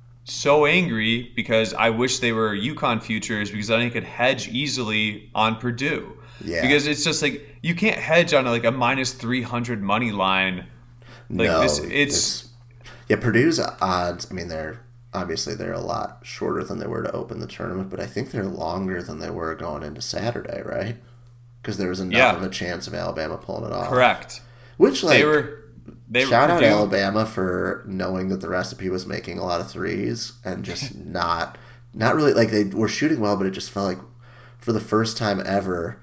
A: so angry because I wish they were UConn futures because then I could hedge easily on Purdue. Yeah. Because it's just like, you can't hedge on like a minus three hundred money line. Like
B: no,
A: this, it's,
B: it's yeah. Purdue's odds. I mean, they're obviously they're a lot shorter than they were to open the tournament, but I think they're longer than they were going into Saturday, right? Because there was enough
A: yeah.
B: of a chance of Alabama pulling it off.
A: Correct.
B: Which like
A: they were. They
B: shout
A: were
B: out
A: Purdue.
B: Alabama for knowing that the recipe was making a lot of threes and just not not really like they were shooting well, but it just felt like for the first time ever.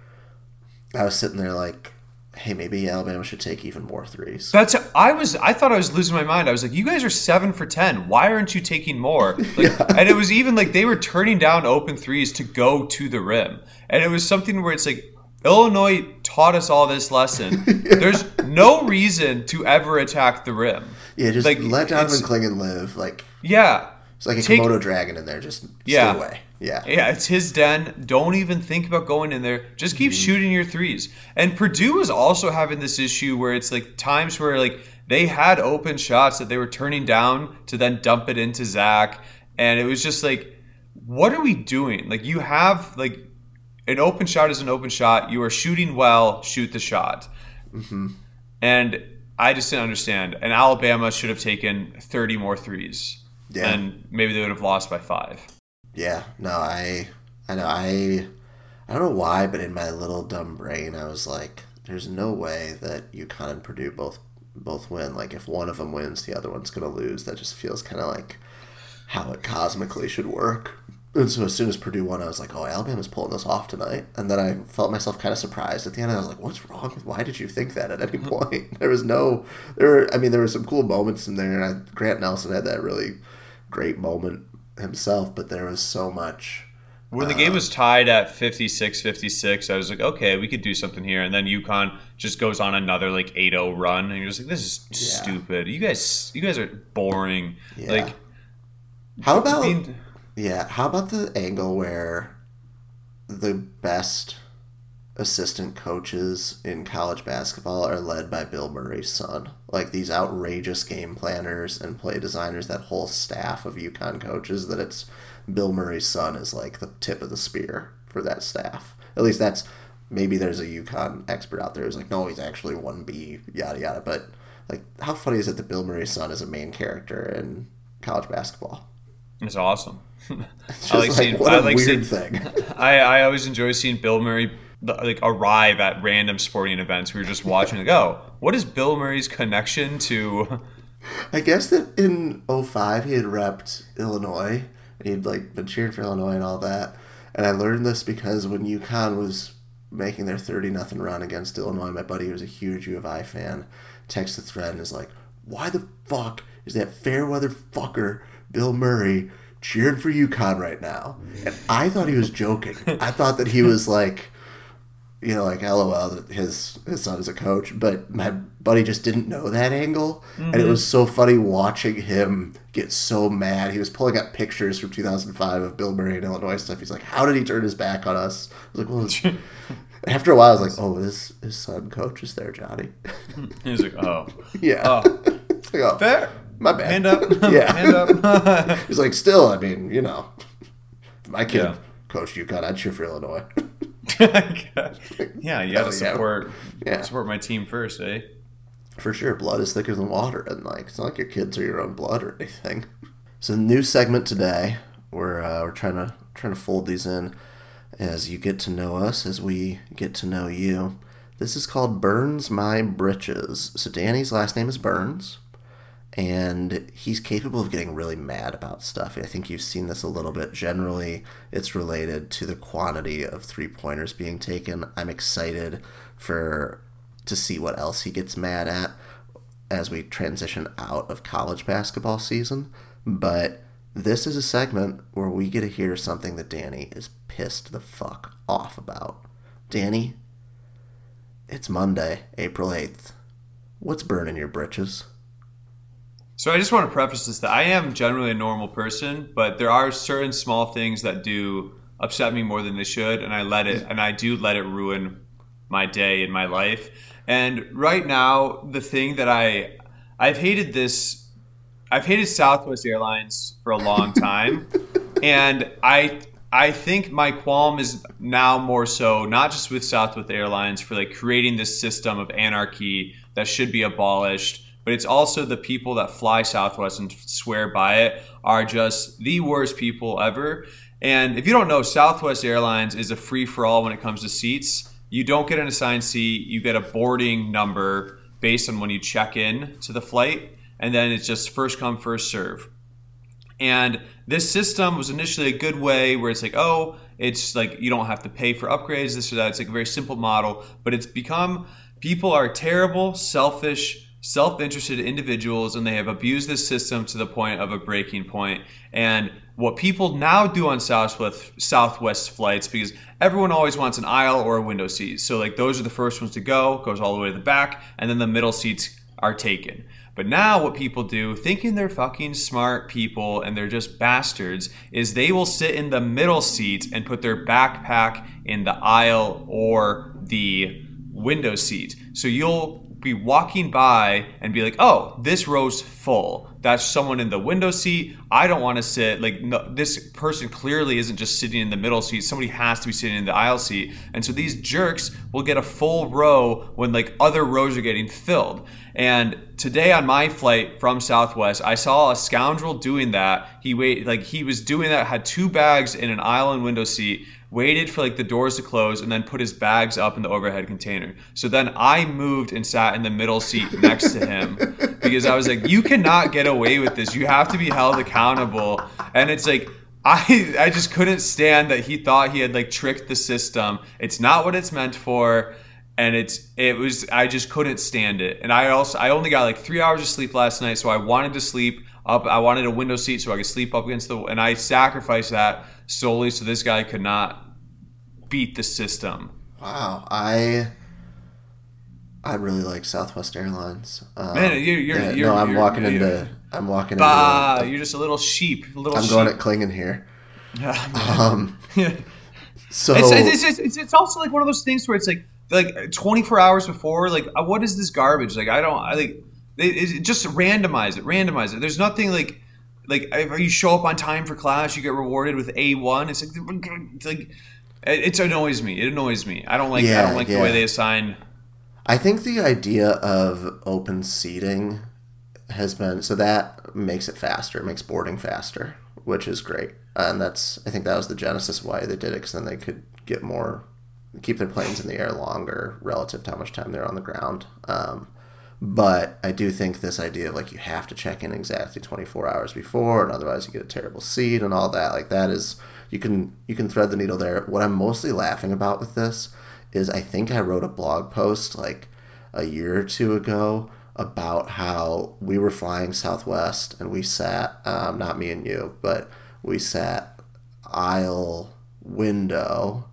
B: I was sitting there like, hey, maybe Alabama should take even more threes.
A: That's I was I thought I was losing my mind. I was like, you guys are seven for ten. Why aren't you taking more? Like, yeah. And it was even like they were turning down open threes to go to the rim. And it was something where it's like Illinois taught us all this lesson. yeah. There's no reason to ever attack the rim.
B: Yeah, just
A: like,
B: let Donovan Klingon live. Like
A: yeah,
B: it's like a
A: take,
B: Komodo dragon in there. Just stay
A: yeah.
B: away. Yeah.
A: Yeah, it's his den. Don't even think about going in there. Just keep mm-hmm. shooting your threes. And Purdue was also having this issue where it's like times where like they had open shots that they were turning down to then dump it into Zach. And it was just like, what are we doing? Like you have like an open shot is an open shot. You are shooting well, shoot the shot.
B: Mm-hmm.
A: And I just didn't understand. And Alabama should have taken thirty more threes.
B: Yeah.
A: And maybe they would have lost by five.
B: Yeah, no, I, I know, I, I don't know why, but in my little dumb brain, I was like, "There's no way that UConn and Purdue both, both win. Like, if one of them wins, the other one's gonna lose. That just feels kind of like how it cosmically should work." And so as soon as Purdue won, I was like, "Oh, Alabama's pulling this off tonight." And then I felt myself kind of surprised at the end. I was like, "What's wrong? Why did you think that at any point?" There was no, there were, I mean, there were some cool moments in there. And I, Grant Nelson had that really great moment himself, but there was so much
A: when the uh, game was tied at fifty-six fifty-six. I was like, okay, we could do something here. And then UConn just goes on another like eight oh run and you're just like, this is yeah. stupid. You guys you guys are boring. Yeah. Like
B: how about being, yeah how about the angle where the best assistant coaches in college basketball are led by Bill Murray's son? Like these outrageous game planners and play designers, that whole staff of UConn coaches, that it's Bill Murray's son is like the tip of the spear for that staff. At least that's, maybe there's a UConn expert out there who's like, no, he's actually one B, yada yada. But like, how funny is it that Bill Murray's son is a main character in college basketball?
A: It's awesome.
B: It's just I like, like seeing, what a I like weird seeing, thing.
A: I, I always enjoy seeing Bill Murray like arrive at random sporting events. We were just watching like, oh, what is Bill Murray's connection to?
B: I guess that in oh five he had repped Illinois and he'd like been cheering for Illinois and all that. And I learned this because when UConn was making their thirty nothing run against Illinois, my buddy who was a huge U of I fan texted the thread and is like, why the fuck is that fair-weather fucker Bill Murray cheering for UConn right now? And I thought he was joking. I thought that he was like, you know, like LOL that his his son is a coach, but my buddy just didn't know that angle, mm-hmm. and it was so funny watching him get so mad. He was pulling up pictures from two thousand five of Bill Murray and Illinois stuff. He's like, "How did he turn his back on us?" I was like, "Well." It's... After a while, I was like, "Oh, his his son coaches there, Johnny."
A: He was like, "Oh,
B: yeah,
A: oh.
B: Like, oh,
A: fair,
B: my bad."
A: Hand up,
B: yeah,
A: hand up.
B: He's like, "Still, I mean, you know, if my kid
A: Yeah.
B: coached UConn, I'd cheer for Illinois."
A: Yeah, you gotta support
B: yeah.
A: support my team first, eh?
B: For sure, blood is thicker than water, and like it's not like your kids are your own blood or anything. So, the new segment today, We're uh, we're trying to trying to fold these in as you get to know us, as we get to know you. This is called Burns My Britches. So Danny's last name is Burns, and he's capable of getting really mad about stuff. I think you've seen this a little bit. Generally, it's related to the quantity of three-pointers being taken. I'm excited for to see what else he gets mad at as we transition out of college basketball season. But this is a segment where we get to hear something that Danny is pissed the fuck off about. Danny, it's Monday, April eighth. What's burning your britches?
A: So I just want to preface this that I am generally a normal person, but there are certain small things that do upset me more than they should, and I let it, and I do let it ruin my day and my life. And right now, the thing that I, I've hated this, I've hated Southwest Airlines for a long time, and I, I think my qualm is now more so not just with Southwest Airlines for like creating this system of anarchy that should be abolished, but it's also the people that fly Southwest and swear by it are just the worst people ever. And if you don't know, Southwest Airlines is a free-for-all when it comes to seats. You don't get an assigned seat. You get a boarding number based on when you check in to the flight, and then it's just first come, first serve. And this system was initially a good way where it's like, oh, it's like you don't have to pay for upgrades, this or that. It's like a very simple model, but it's become, people are terrible, selfish, self-interested individuals, and they have abused this system to the point of a breaking point. And what people now do on Southwest Southwest flights, because everyone always wants an aisle or a window seat, so like those are the first ones to go, goes all the way to the back, and then the middle seats are taken. But now what people do, thinking they're fucking smart people and they're just bastards, is they will sit in the middle seat and put their backpack in the aisle or the window seat. So you'll be walking by and be like, oh, this row's full. That's someone in the window seat. I don't want to sit. Like, no, this person clearly isn't just sitting in the middle seat. Somebody has to be sitting in the aisle seat. And so these jerks will get a full row when like other rows are getting filled. And today on my flight from Southwest, I saw a scoundrel doing that. He wait like he was doing that, had two bags in an aisle and window seat, waited for like the doors to close, and then put his bags up in the overhead container. So then I moved and sat in the middle seat next to him because I was like, you cannot get away with this. You have to be held accountable. And it's like, I I just couldn't stand that he thought he had like tricked the system. It's not what it's meant for. And it's it was I just couldn't stand it. And I also I only got like three hours of sleep last night, so I wanted to sleep up. I wanted a window seat so I could sleep up against the, and I sacrificed that solely so this guy could not beat the system.
B: Wow, I I really like Southwest Airlines. Um,
A: Man, you're, you're,
B: yeah,
A: you're
B: no, I'm
A: you're,
B: walking
A: you're,
B: into
A: you're,
B: I'm walking
A: bah,
B: into.
A: You're just a little sheep. A little
B: I'm
A: sheep.
B: going at Klingen here. um, so
A: it's, it's, it's, it's also like one of those things where it's like like twenty-four hours before, like what is this garbage? Like I don't I like it, it, just randomize it, randomize it. There's nothing like like if you show up on time for class, you get rewarded with A one. It's like it's like it, it annoys me. It annoys me. I don't like
B: yeah,
A: I don't like
B: yeah.
A: the way they assign.
B: I think the idea of open seating has been so that makes it faster. It makes boarding faster, which is great. And that's I think that was the genesis of why they did it, because then they could get more, keep their planes in the air longer relative to how much time they're on the ground. Um, but I do think this idea of like you have to check in exactly twenty-four hours before, and otherwise you get a terrible seat and all that. Like that is you can you can thread the needle there. What I'm mostly laughing about with this is I think I wrote a blog post like a year or two ago about how we were flying Southwest and we sat, um, not me and you, but we sat aisle window,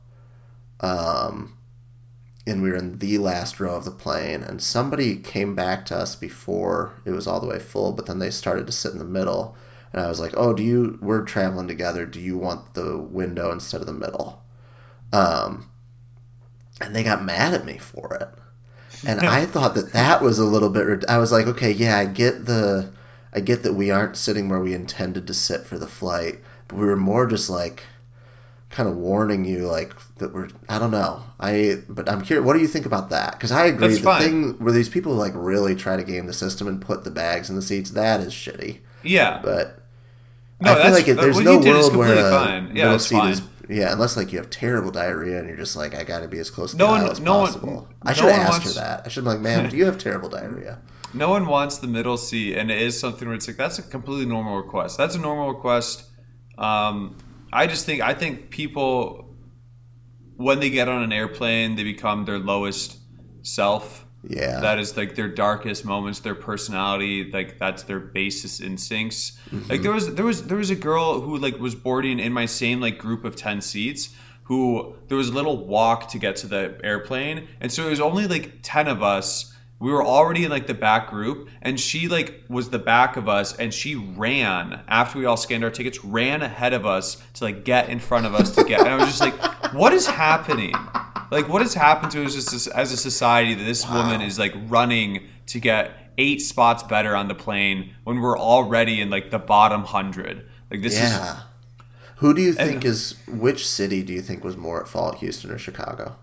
B: um, and we were in the last row of the plane, and somebody came back to us before it was all the way full, but then they started to sit in the middle, and I was like, oh, do you, we're traveling together, do you want the window instead of the middle? Um, and they got mad at me for it. And I thought that that was a little bit, I was like, okay, yeah, I get the, I get that we aren't sitting where we intended to sit for the flight, but we were more just like kind of warning you, like that we're, I don't know. I, but I'm curious, what do you think about that? Because I agree,
A: That's
B: the
A: fine.
B: thing where these people like really try to game the system and put the bags in the seats, that is shitty.
A: Yeah.
B: But
A: No,
B: I feel
A: that's
B: like it, there's
A: what
B: no
A: he did is
B: world where
A: completely
B: a
A: fine. Yeah,
B: middle
A: that's
B: seat
A: fine.
B: is yeah, unless like you have terrible diarrhea and you're just like, I got to be as close to
A: No
B: the
A: one-
B: aisle as
A: no one-
B: possible. I
A: no
B: should have
A: one
B: asked
A: wants-
B: her that. I should be like, ma'am, do you have terrible diarrhea?
A: No one wants the middle seat, and it is something where it's like that's a completely normal request. That's a normal request. Um, I just think I think people when they get on an airplane, they become their lowest self.
B: Yeah.
A: That is like their darkest moments, their personality, like that's their basest instincts.
B: Mm-hmm.
A: Like there was there was there was a girl who like was boarding in my same like group of ten seats who there was a little walk to get to the airplane, and so it was only like ten of us. We were already in like the back group, and she like was the back of us, and she ran after we all scanned our tickets, ran ahead of us to like get in front of us to get. And I was just like, what is happening? Like, what has happened to us just as, as a society that this
B: Wow.
A: woman is like running to get eight spots better on the plane when we're already in like the bottom hundred? Like this is
B: Yeah. Who do you think is which city do you think was more at fault, Houston or Chicago?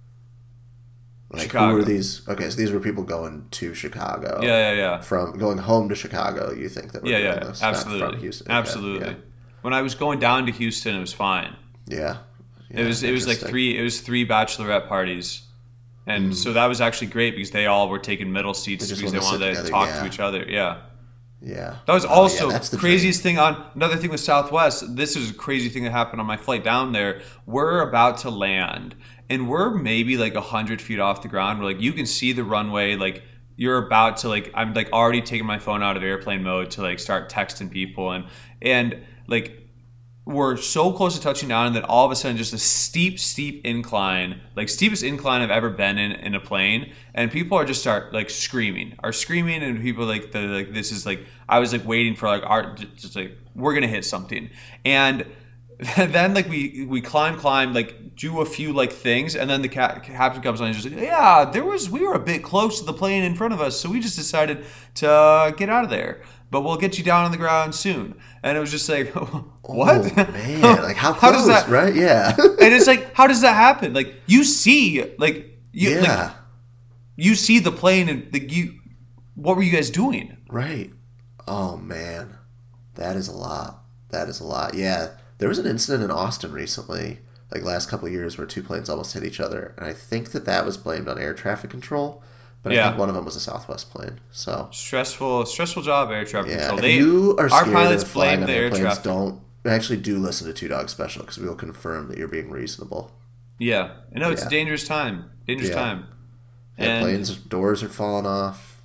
B: Like
A: Chicago.
B: who were these? Okay, so these were people going to Chicago.
A: yeah, yeah, yeah.
B: From going home to Chicago, you think that were
A: Yeah,
B: doing
A: yeah,
B: this, not
A: absolutely,
B: from Houston. Okay,
A: absolutely.
B: Yeah.
A: When I was going down to Houston, it was fine.
B: Yeah.
A: It was it was like
B: interesting.
A: three it was three bachelorette parties, and so that was actually great because they all were taking middle seats
B: They just
A: because they
B: wanted to
A: wanted
B: sit
A: to
B: together,
A: talk
B: yeah.
A: to each other. Yeah,
B: Yeah.
A: that was
B: Oh, yeah,
A: also
B: that's the
A: craziest thing on another thing with Southwest. This is a crazy thing that happened on my flight down there. We're about to land, and we're maybe like a hundred feet off the ground. We're like you can see the runway, like. You're about to like I'm like already taking my phone out of airplane mode to like start texting people and and like we're so close to touching down and then all of a sudden just a steep steep incline, like steepest incline I've ever been in in a plane, and people are just start like screaming are screaming and people like the like this is like I was like waiting for like our just like we're gonna hit something, and then like we we climb climb like do a few like things, and then the ca- captain comes on and just like, yeah, there was we were a bit close to the plane in front of us, so we just decided to uh, get out of there, but we'll get you down on the ground soon. And it was just like what?
B: Oh, man, like how close,
A: How does that-
B: right? Yeah.
A: And it's like how does that happen? Like you see like you
B: yeah.
A: like you see the plane and like you what were you guys doing?
B: Right. Oh man, that is a lot. That is a lot. Yeah, there was an incident in Austin recently, like last couple of years, where two planes almost hit each other, and I think that that was blamed on air traffic control. But I
A: Yeah.
B: think one of them was a Southwest plane. So
A: Stressful stressful job air traffic
B: yeah,
A: control.
B: if
A: They,
B: you are
A: our
B: scared
A: pilots
B: of flying
A: blame
B: on
A: the air
B: airplanes,
A: traffic.
B: don't actually do listen to Two Dog Special because we will confirm that you're being reasonable.
A: Yeah, I know it's
B: Yeah.
A: a dangerous time. Dangerous
B: Yeah.
A: time.
B: Yeah,
A: And-
B: planes doors are falling off.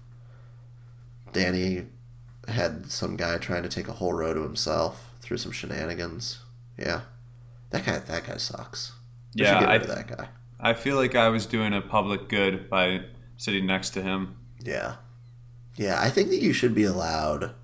B: Danny had some guy trying to take a whole row to himself through some shenanigans. Yeah, that guy. That guy sucks. We
A: Yeah,
B: should get
A: I-
B: rid of that guy.
A: I feel like I was doing a public good by sitting next to him.
B: Yeah, yeah. I think that you should be allowed.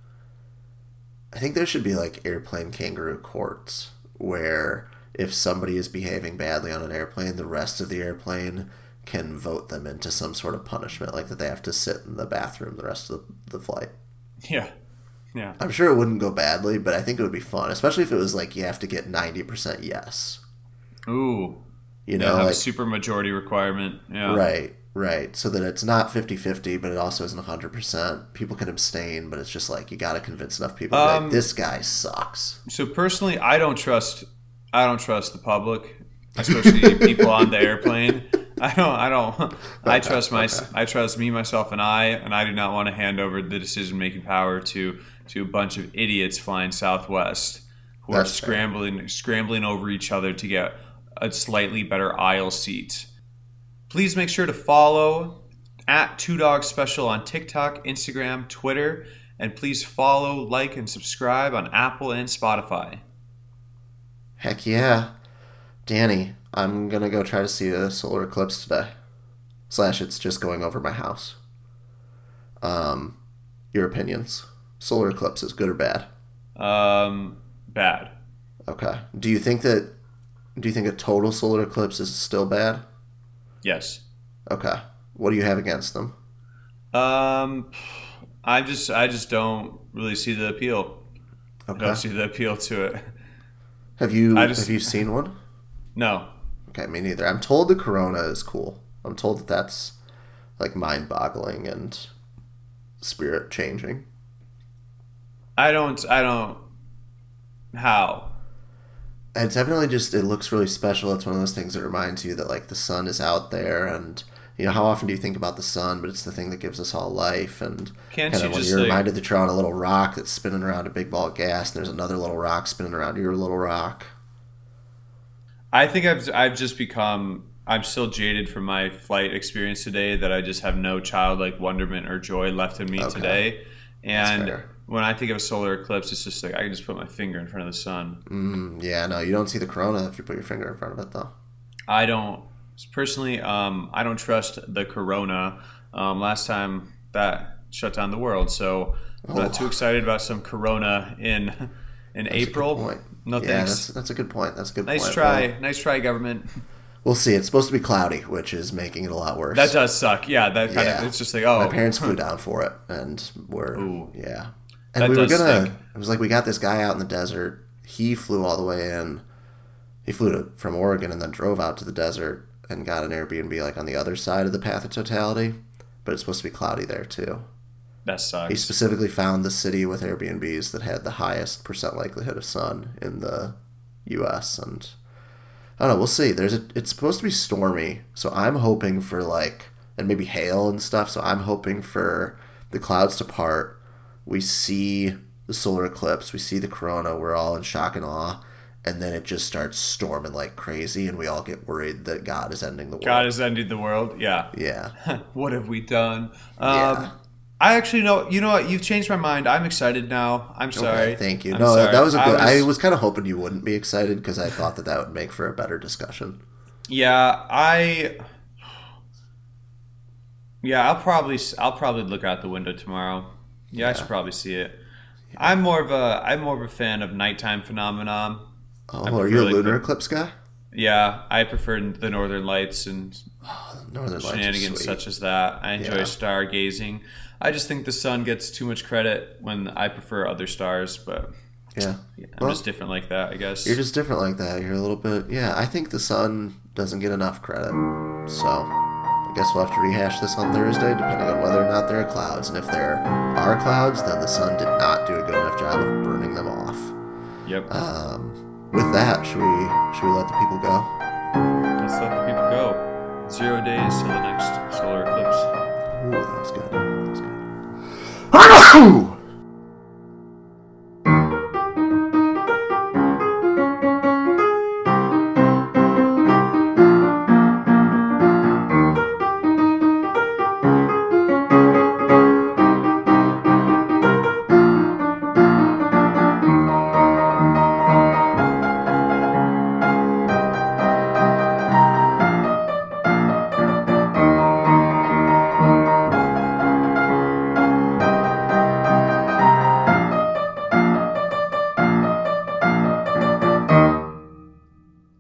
B: I think there should be like airplane kangaroo courts where if somebody is behaving badly on an airplane, the rest of the airplane can vote them into some sort of punishment, like that they have to sit in the bathroom the rest of the, the flight.
A: Yeah. Yeah.
B: I'm sure it wouldn't go badly, but I think it would be fun, especially if it was like you have to get ninety percent yes.
A: Ooh.
B: You
A: Yeah,
B: know,
A: have a
B: like,
A: super majority requirement. Yeah.
B: right, right. So that it's not fifty-fifty, but it also isn't one hundred percent. People can abstain, but it's just like you got to convince enough people to be
A: Um,
B: like, this guy sucks.
A: So personally, I don't trust I don't trust the public, especially people on the airplane. I don't I don't I
B: Okay,
A: trust my
B: okay.
A: I trust me myself and I, and I do not want to hand over the decision-making power to to a bunch of idiots flying Southwest who are
B: That's fair.
A: scrambling scrambling over each other to get a slightly better aisle seat. Please make sure to follow at Two Dogs Special on TikTok, Instagram, Twitter, and please follow, like, and subscribe on Apple and Spotify.
B: Heck yeah. Danny, I'm going to go try to see the solar eclipse today. Slash, it's just going over my house. Um, your opinions. Solar eclipse is good or bad?
A: Um, bad.
B: Okay. Do you think that, do you think a total solar eclipse is still bad?
A: Yes.
B: Okay. What do you have against them?
A: Um, I just I just don't really see the appeal. I
B: Okay.
A: don't see the appeal to it.
B: Have you
A: I just-
B: have you seen one?
A: No.
B: Okay, me neither. I'm told the corona is cool. I'm told that that's like mind-boggling and spirit changing.
A: I don't I don't How?
B: It's definitely just, it looks really special. It's one of those things that reminds you that, like, the sun is out there, and, you know, how often do you think about the sun, but it's the thing that gives us all life, and
A: Can't
B: kind
A: you
B: of when
A: just,
B: you're
A: like-
B: reminded that you're on a little rock that's spinning around a big ball of gas, and there's another little rock spinning around your little rock.
A: I think I've I've just become I'm still jaded from my flight experience today that I just have no childlike wonderment or joy left in me
B: Okay.
A: today.
B: That's
A: And
B: fair.
A: when I think of a solar eclipse, it's just like I can just put my finger in front of the sun.
B: Mm, yeah, no, you don't see the corona if you put your finger in front of it, though.
A: I don't personally. Um, I don't trust the corona. Um, last time that shut down the world, so I'm
B: Oh.
A: not too excited about some corona in in
B: That's
A: April.
B: a good point.
A: No
B: yeah,
A: thanks.
B: that's, that's a good point. That's a good
A: Nice
B: point.
A: try,
B: Well,
A: nice try, government.
B: we'll see. It's supposed to be cloudy, which is making it a lot worse.
A: That does suck. Yeah, that kind
B: Yeah.
A: of. It's just like oh,
B: My parents flew down for it, and we're
A: Ooh.
B: yeah. And
A: That
B: we were
A: does
B: gonna.
A: stink.
B: It was like we got this guy out in the desert. He flew all the way in. He flew to, from Oregon and then drove out to the desert and got an Airbnb like on the other side of the path of totality. But it's supposed to be cloudy there too.
A: that sucks.
B: He specifically found the city with Airbnbs that had the highest percent likelihood of sun in the U S and I don't know. We'll see. There's a. It's supposed to be stormy, so I'm hoping for like and maybe hail and stuff. So I'm hoping for the clouds to part. We see the solar eclipse. We see the corona. We're all in shock and awe, and then it just starts storming like crazy, and we all get worried that God is ending the world.
A: God is ending the world. Yeah.
B: Yeah.
A: What have we done? Um,
B: Yeah.
A: I actually know. You know what? You've changed my mind. I'm excited now. I'm sorry.
B: Okay, thank you.
A: I'm
B: no,
A: sorry.
B: that was a good. I
A: I
B: was,
A: was,
B: kind of hoping you wouldn't be excited because I thought that that would make for a better discussion.
A: yeah. I. Yeah, I'll probably I'll probably look out the window tomorrow. Yeah, I
B: Yeah.
A: should probably see it. I'm more of a I'm more of a fan of nighttime phenomenon.
B: Oh,
A: I
B: are you a
A: prefer, like,
B: lunar
A: the-
B: eclipse guy?
A: Yeah, I prefer the northern lights and
B: Northern Lights are
A: shenanigans
B: sweet.
A: such as that. I enjoy
B: Yeah.
A: stargazing. I just think the sun gets too much credit when I prefer other stars, but
B: Yeah.
A: yeah, I'm
B: Well,
A: just different like that, I guess.
B: You're just different like that. You're a little bit. Yeah, I think the sun doesn't get enough credit. So I guess we'll have to rehash this on Thursday, depending on whether or not there are clouds. And if there are clouds, then the sun did not do a good enough job of burning them off.
A: Yep.
B: Um, with that, should we should we let the people go?
A: Let's let the people go. Zero days till the next solar eclipse.
B: Ooh, that was good. That was good.